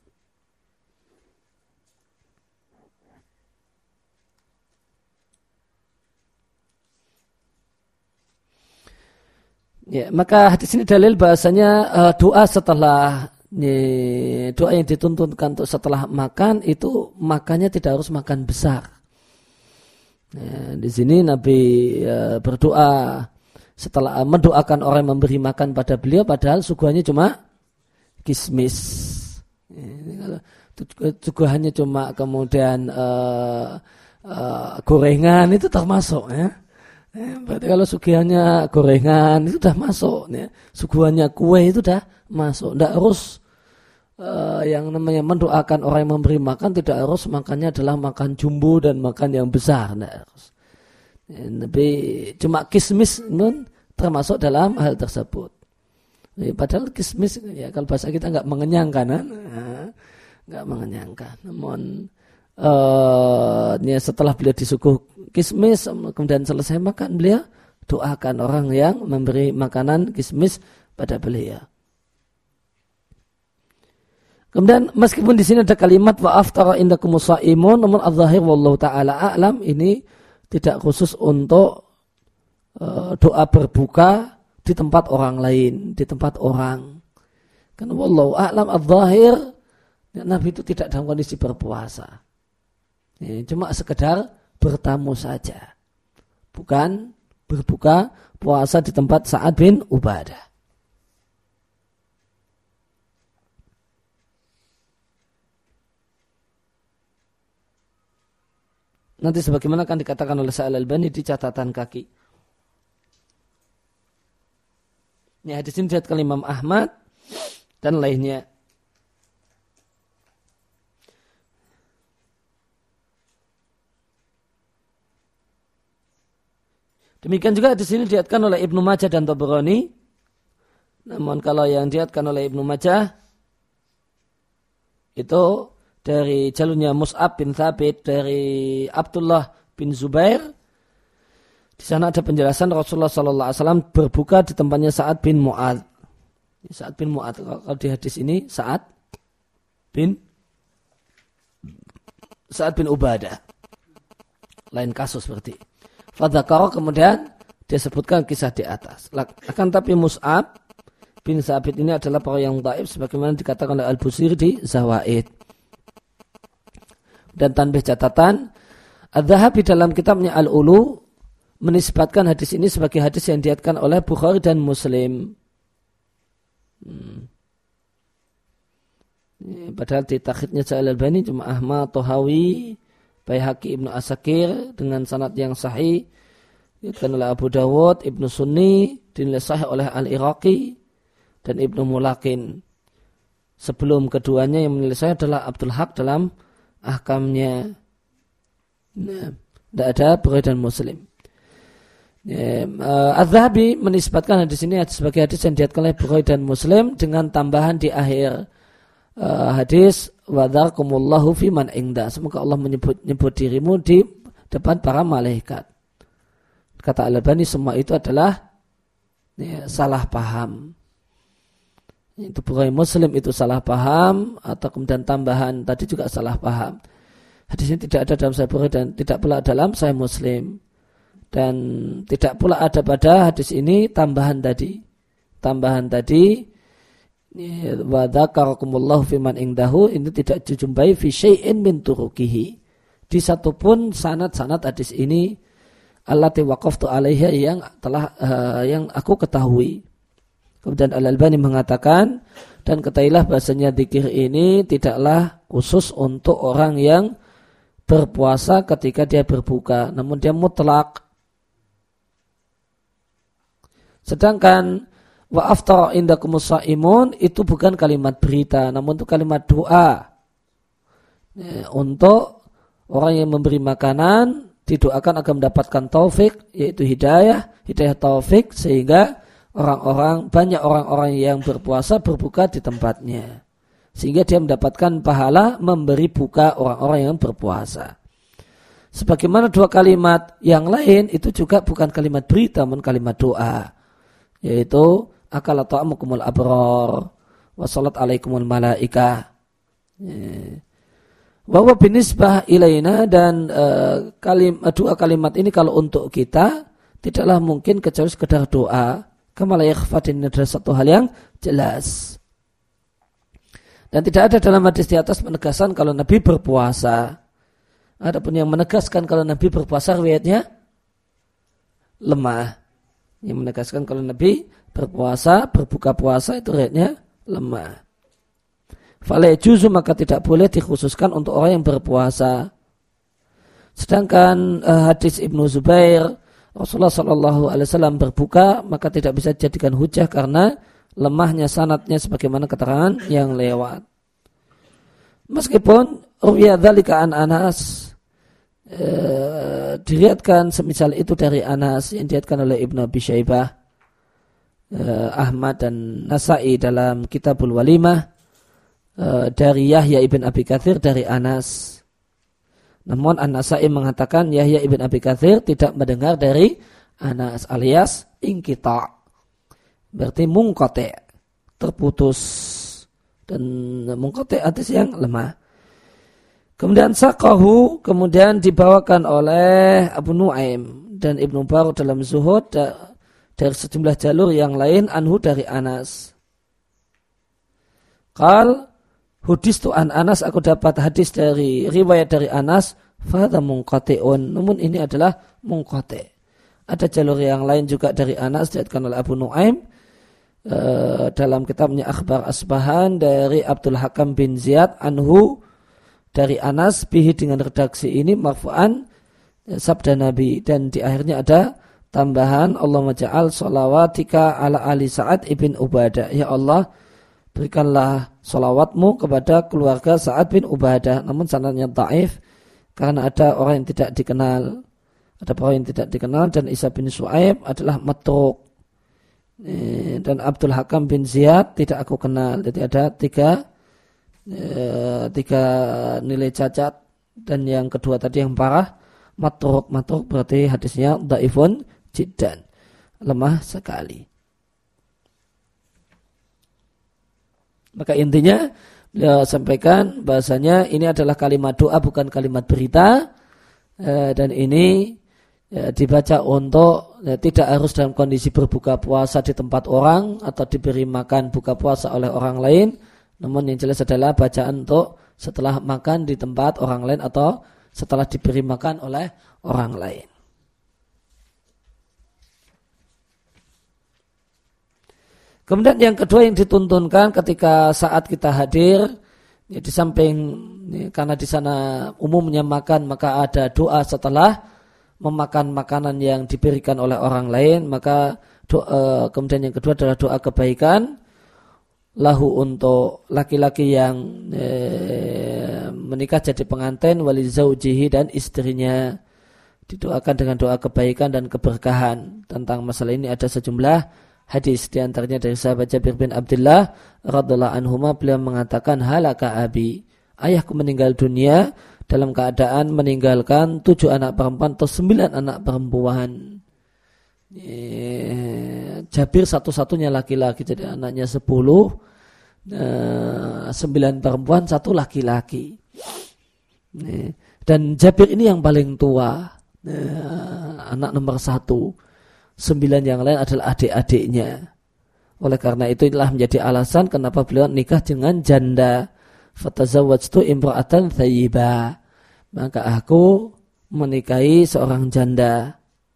Ya, maka di sini dalil bahasanya doa setelah doa yang dituntunkan untuk setelah makan itu makannya tidak harus makan besar. Ya, di sini Nabi berdoa setelah mendoakan orang yang memberi makan pada beliau, padahal suguhannya cuma kismis. Ya, kalau suguhannya cuma kemudian gorengan itu termasuk ya. Berarti kalau suguhannya gorengan itu sudah masuk ya. Suguhannya kue itu sudah masuk. Tidak harus yang namanya mendoakan orang yang memberi makan, tidak harus makannya adalah makan jumbo dan makan yang besar. Tidak harus. Ya, tapi cuma kismis nun termasuk dalam hal tersebut. Ya, padahal kismis ya kalau bahasa kita nggak mengenyangkan, nggak mengenyangkan. Namun ya setelah beliau disuguh kismis kemudian selesai makan, beliau doakan orang yang memberi makanan kismis pada beliau. Kemudian meskipun di sini ada kalimat wa aftara indakumus shaimun, namun adzahir wallahu taala a'lam ini tidak khusus untuk doa berbuka di tempat orang lain, di tempat orang. Karena wallahu a'lam adzahir Nabi itu tidak dalam kondisi berpuasa. Ya, cuma sekedar bertamu saja. Bukan berbuka puasa di tempat Sa'ad bin Ubadah. Nanti sebagaimana akan dikatakan oleh Syekh Al-Albani di catatan kaki. Ini hadis ini diriwayatkan Imam Ahmad dan lainnya. Demikian juga hadis ini diriwayatkan oleh Ibnu Majah dan Tabrani. Namun kalau yang diriwayatkan oleh Ibnu Majah itu dari jalurnya Mus'ab bin Thabit dari Abdullah bin Zubair. Di sana ada penjelasan Rasulullah SAW berbuka di tempatnya Sa'ad bin Mu'adz. Sa'ad bin Mu'adz kalau di hadis ini Sa'ad bin Ubadah. Lain kasus berarti. Fadzakara kemudian dia sebutkan kisah di atas. Akan tapi Mus'ab bin Thabit ini adalah perawi yang dhaif sebagaimana dikatakan oleh Al-Busiri di Zawaid. Dan tanbih catatan, Adz-Dzahabi dalam kitabnya Al-Ulu menisbatkan hadis ini sebagai hadis yang diriwayatkan oleh Bukhari dan Muslim. Padahal di takhidnya Syekh Al-Albani cuma Ahmad, Tahawi, Baihaqi, Ibnu Asakir dengan sanad yang sahih diriwayatkan oleh Abu Dawud, Ibnu Sunni, dinilai sahih oleh Al-Iraqi dan Ibnu Mulakin. Sebelum keduanya yang menilai sahih adalah Abdul Haq dalam ahkamnya. Nah, tidak ada Bukhari dan Muslim. Adz-Dzahabi menisbatkan hadis ini sebagai hadis yang diriwayatkan oleh Bukhari dan Muslim dengan tambahan di akhir hadis wa dzarakumullahu fi man inda. Semoga Allah menyebut dirimu di depan para malaikat. Kata Al-Albani semua itu adalah salah paham. Itu Bukhari Muslim itu salah paham atau kemudian tambahan tadi juga salah paham. Hadis ini tidak ada dalam Sahih Bukhari dan tidak pula dalam Sahih Muslim. Dan tidak pula ada pada hadis ini tambahan tadi. Tambahan tadi wa dzakarakumullahu fi man indahu ini tidak dijumpai fi syai'in min turuqihi. Di satupun sanad-sanad hadis ini allati waqaftu 'alaiha yang aku ketahui. Kemudian Al-Albani mengatakan dan ketahuilah bahasanya zikir ini tidaklah khusus untuk orang yang berpuasa ketika dia berbuka, namun dia mutlak. Sedangkan wa aftara indakumus shaimun itu bukan kalimat berita, namun itu kalimat doa. Untuk orang yang memberi makanan didoakan agar mendapatkan taufik, yaitu hidayah taufik sehingga banyak orang-orang yang berpuasa berbuka di tempatnya. Sehingga dia mendapatkan pahala memberi buka orang-orang yang berpuasa. Sebagaimana dua kalimat yang lain itu juga bukan kalimat berita, namun kalimat doa. Yaitu akala ta'amukumul abror wa salat alaikumul malaikah. Bahwa binisbah ilaina dan dua kalimat ini kalau untuk kita tidaklah mungkin kecuali sekedar doa. Kama la yakhfa, ini adalah satu hal yang jelas. Dan tidak ada dalam hadis di atas penegasan kalau Nabi berpuasa. Adapun yang menegaskan kalau Nabi berpuasa riwayatnya lemah. Yang menegaskan kalau Nabi berbuka puasa itu riwayatnya lemah. Fala yajuzu, maka tidak boleh dikhususkan untuk orang yang berpuasa. Sedangkan hadis Ibnu Zubair, Rasulullah Shallallahu Alaihi Wasallam berbuka, maka tidak bisa dijadikan hujah karena lemahnya sanadnya sebagaimana keterangan yang lewat. Meskipun ru'ya dzalika an Anas, diriatkan semisal itu dari Anas yang diriatkan oleh Ibnu Abi Syaibah, Ahmad dan Nasa'i dalam Kitabul Walimah, dari Yahya ibn Abi Katsir dari Anas. Namun An-Nasa'i mengatakan Yahya ibn Abi Katsir tidak mendengar dari Anas alias inqita', berarti munqati', terputus, dan munqati' artis yang lemah. Kemudian saqahu, kemudian dibawakan oleh Abu Nuaim dan Ibnu Bahr dalam Zuhud dari sejumlah jalur yang lain anhu dari Anas. Qal hudistu an Anas, aku dapat hadis dari riwayat dari Anas, fahadha munqati'un, namun ini adalah munqati'. Ada jalur yang lain juga dari Anas diriwayatkan oleh Abu Nuaim dalam kitabnya Akhbar Asbahan dari Abdul Hakam bin Ziyad anhu dari Anas bihi dengan redaksi ini marfu'an sabda Nabi, dan di akhirnya ada tambahan Allahumma ja'al shalawatika ala ali Sa'ad ibn Ubadah, ya Allah berikanlah sholawatmu kepada keluarga Sa'ad bin Ubadah, namun sanadnya dhaif karena ada orang yang tidak dikenal, dan Isa bin Su'aib adalah matruk, dan Abdul Hakam bin Ziyad tidak aku kenal. Jadi ada tiga nilai cacat, dan yang kedua tadi yang parah matruk berarti hadisnya dhaifun jiddan, lemah sekali. Maka intinya beliau sampaikan bahasanya ini adalah kalimat doa bukan kalimat berita, dan ini dibaca untuk tidak harus dalam kondisi berbuka puasa di tempat orang atau diberi makan buka puasa oleh orang lain. Namun yang jelas adalah bacaan untuk setelah makan di tempat orang lain atau setelah diberi makan oleh orang lain. Kemudian yang kedua yang dituntunkan ketika saat kita hadir, ya di samping karena di sana umumnya makan, maka ada doa setelah memakan makanan yang diberikan oleh orang lain, maka kemudian yang kedua adalah doa kebaikan lahu untuk laki-laki yang menikah jadi pengantin, wali zaujihi dan istrinya, didoakan dengan doa kebaikan dan keberkahan. Tentang masalah ini ada sejumlah hadis, di antaranya dari sahabat Jabir bin Abdullah radhiyallahu anhuma, beliau mengatakan halaka abi, ayahku meninggal dunia dalam keadaan meninggalkan 7 anak perempuan atau 9 anak perempuan. Jabir satu-satunya laki-laki, jadi anaknya 10, 9 perempuan, 1 laki-laki. Dan Jabir ini yang paling tua, anak nomor 1. 9 yang lain adalah adik-adiknya. Oleh karena itu itulah menjadi alasan kenapa beliau nikah dengan janda. Fatazawwajtu imra'atan thayyibah, maka aku menikahi seorang janda.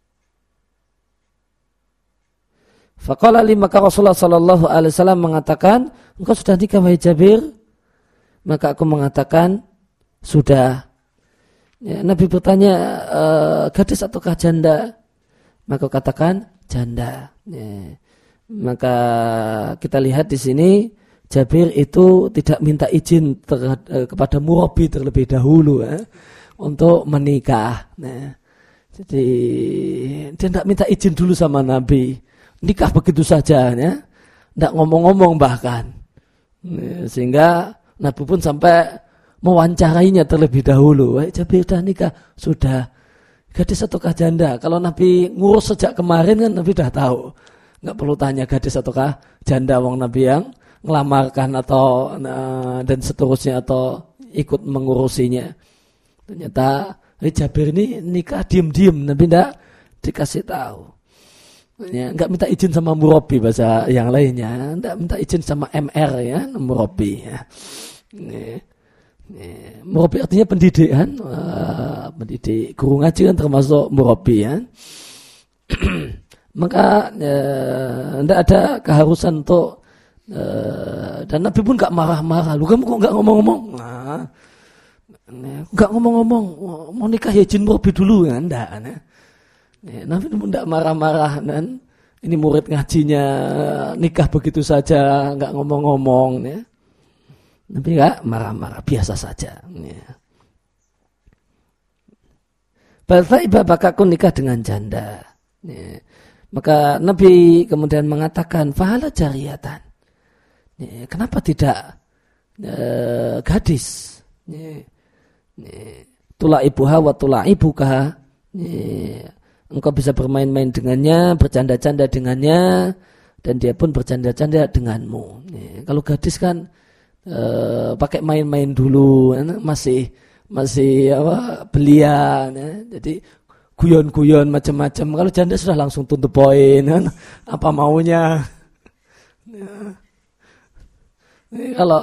Faqala li, maka Rasulullah sallallahu alaihi wasallam mengatakan, engkau sudah nikah wahai Jabir? Maka aku mengatakan sudah. Ya, Nabi bertanya, gadis ataukah janda? Maka katakan janda. Ya. Maka kita lihat di sini Jabir itu tidak minta izin kepada murabi terlebih dahulu untuk menikah. Nah, jadi dia tidak minta izin dulu sama Nabi, nikah begitu saja, ya, tidak ngomong-ngomong bahkan. Nah, sehingga Nabi pun sampai mewawancarainya terlebih dahulu. Jabir sudah nikah? Sudah. Gadis ataukah janda? Kalau Nabi ngurus sejak kemarin kan Nabi sudah tahu. Nggak perlu tanya gadis ataukah janda, wong Nabi yang ngelamarkan atau dan seterusnya atau ikut mengurusinya. Ternyata Jabir ini nikah diem-diem, Nabi tidak dikasih tahu. Ya, nggak minta izin sama murabi, bahasa yang lainnya, nggak minta izin sama MR ya, murabi. Ya. Murabi artinya pendidik kan, pendidik guru ngaji kan termasuk murabi ya. Maka tidak ada keharusan untuk dan Nabi pun gak marah-marah. Lu kamu kok gak ngomong-ngomong? Nah, Enggak ngomong-ngomong, mau nikah ya izin murabi dulu ya, enggak. Nabi pun enggak marah-marah dan ini murid ngajinya nikah begitu saja, enggak ngomong-ngomong. Ya. Nabi enggak marah-marah, biasa saja. Ya. Baltaiba bakaku nikah dengan janda. Ya. Maka Nabi kemudian mengatakan, fahala jariyatan. Ya. Kenapa tidak gadis? Ya. Tulaibuha wa tulaibuka, engkau bisa bermain-main dengannya, bercanda-canda dengannya, dan dia pun bercanda-canda denganmu. Kalau gadis kan pakai main-main dulu, masih belia, jadi guyon-guyon macam-macam. Kalau janda sudah langsung to the point, apa maunya. Kalau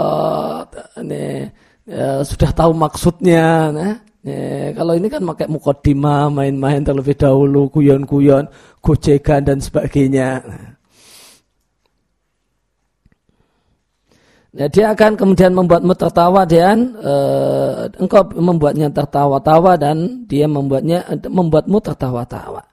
sudah tahu maksudnya. Kalau ini kan pakai mukaddimah, main-main terlebih dahulu, guyon-guyon, gojekan dan sebagainya. Dia akan kemudian membuatmu tertawa dan engkau membuatnya tertawa-tawa dan dia membuatmu tertawa-tawa.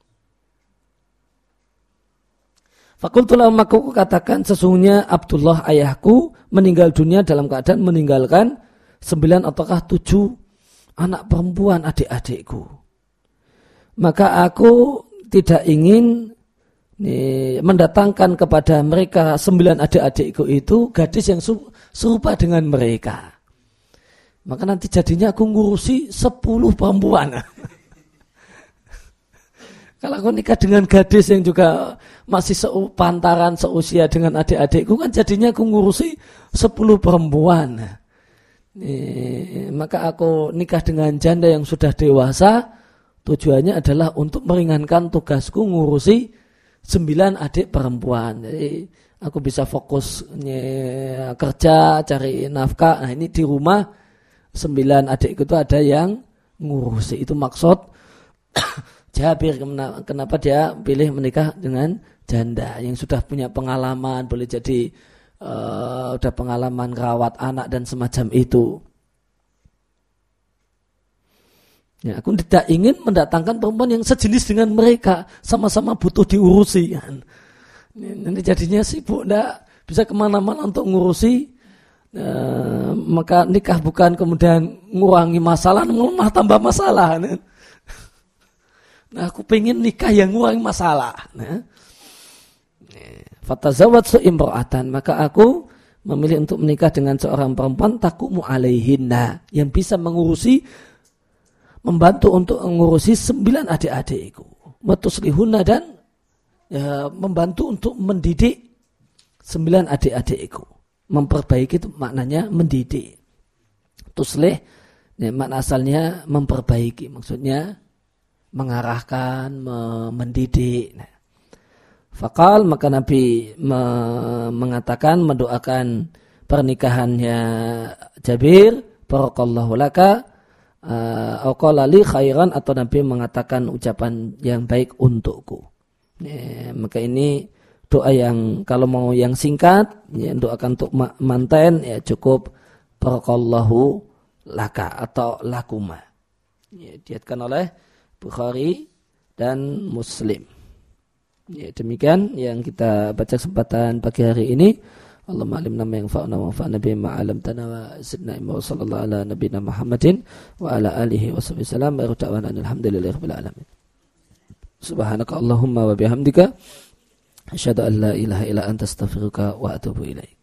Fakultulah maka katakan sesungguhnya Abdullah ayahku meninggal dunia dalam keadaan meninggalkan 9 ataukah 7 anak perempuan adik-adikku. Maka aku tidak ingin mendatangkan kepada mereka 9 adik-adikku itu gadis yang serupa dengan mereka. Maka nanti jadinya aku ngurusi 10 perempuan. Kalau aku nikah dengan gadis yang juga masih pantaran seusia dengan adik-adikku kan jadinya aku ngurusi 10 perempuan. Maka aku nikah dengan janda yang sudah dewasa, tujuannya adalah untuk meringankan tugasku ngurusi 9 adik perempuan. Jadi aku bisa fokus kerja, cari nafkah. Nah ini di rumah 9 adikku itu ada yang ngurusi. Itu maksud Jabir, kenapa dia pilih menikah dengan janda yang sudah punya pengalaman, boleh jadi udah pengalaman rawat anak dan semacam itu. Ya, aku tidak ingin mendatangkan perempuan yang sejenis dengan mereka, sama-sama butuh diurusi. Kan. Nanti jadinya sibuk, tidak bisa kemana-mana untuk ngurusi. Maka nikah bukan kemudian ngurangi masalah, malah tambah masalah. Nah, aku pengen nikah yang ngurangi masalah. Fatazawwajtu imra'atan, maka aku memilih untuk menikah dengan seorang perempuan taqumu alaihinna, yang bisa membantu untuk mengurusi 9 adik-adikku. Wa tuslihunna, dan membantu untuk mendidik 9 adik-adikku. Memperbaiki itu maknanya mendidik. Tuslih, makna asalnya memperbaiki, maksudnya mengarahkan, mendidik. Faqal, maka Nabi mengatakan, mendoakan pernikahannya Jabir, barakallahu laka, qala li khairan, atau Nabi mengatakan ucapan yang baik untukku. Maka ini doa yang kalau mau yang singkat, ya, doakan untuk manten ya cukup barakallahu laka atau lakuma. Ya, diatkan oleh Bukhari dan Muslim. Ya, demikian yang kita baca kesempatan pagi hari ini. Allahumma alimna ma yanfa'una wa anfa'na bima 'allamtana wa zidna ilma, sallallahu ala nabiyyina Muhammadin wa ala alihi wa sahbihi wasallam. Wa ta'ala alhamdulillahirabbil alamin. Subhanaka Allahumma wa bihamdika asyhadu an la ilaha illa anta astaghfiruka wa atubu ilaik.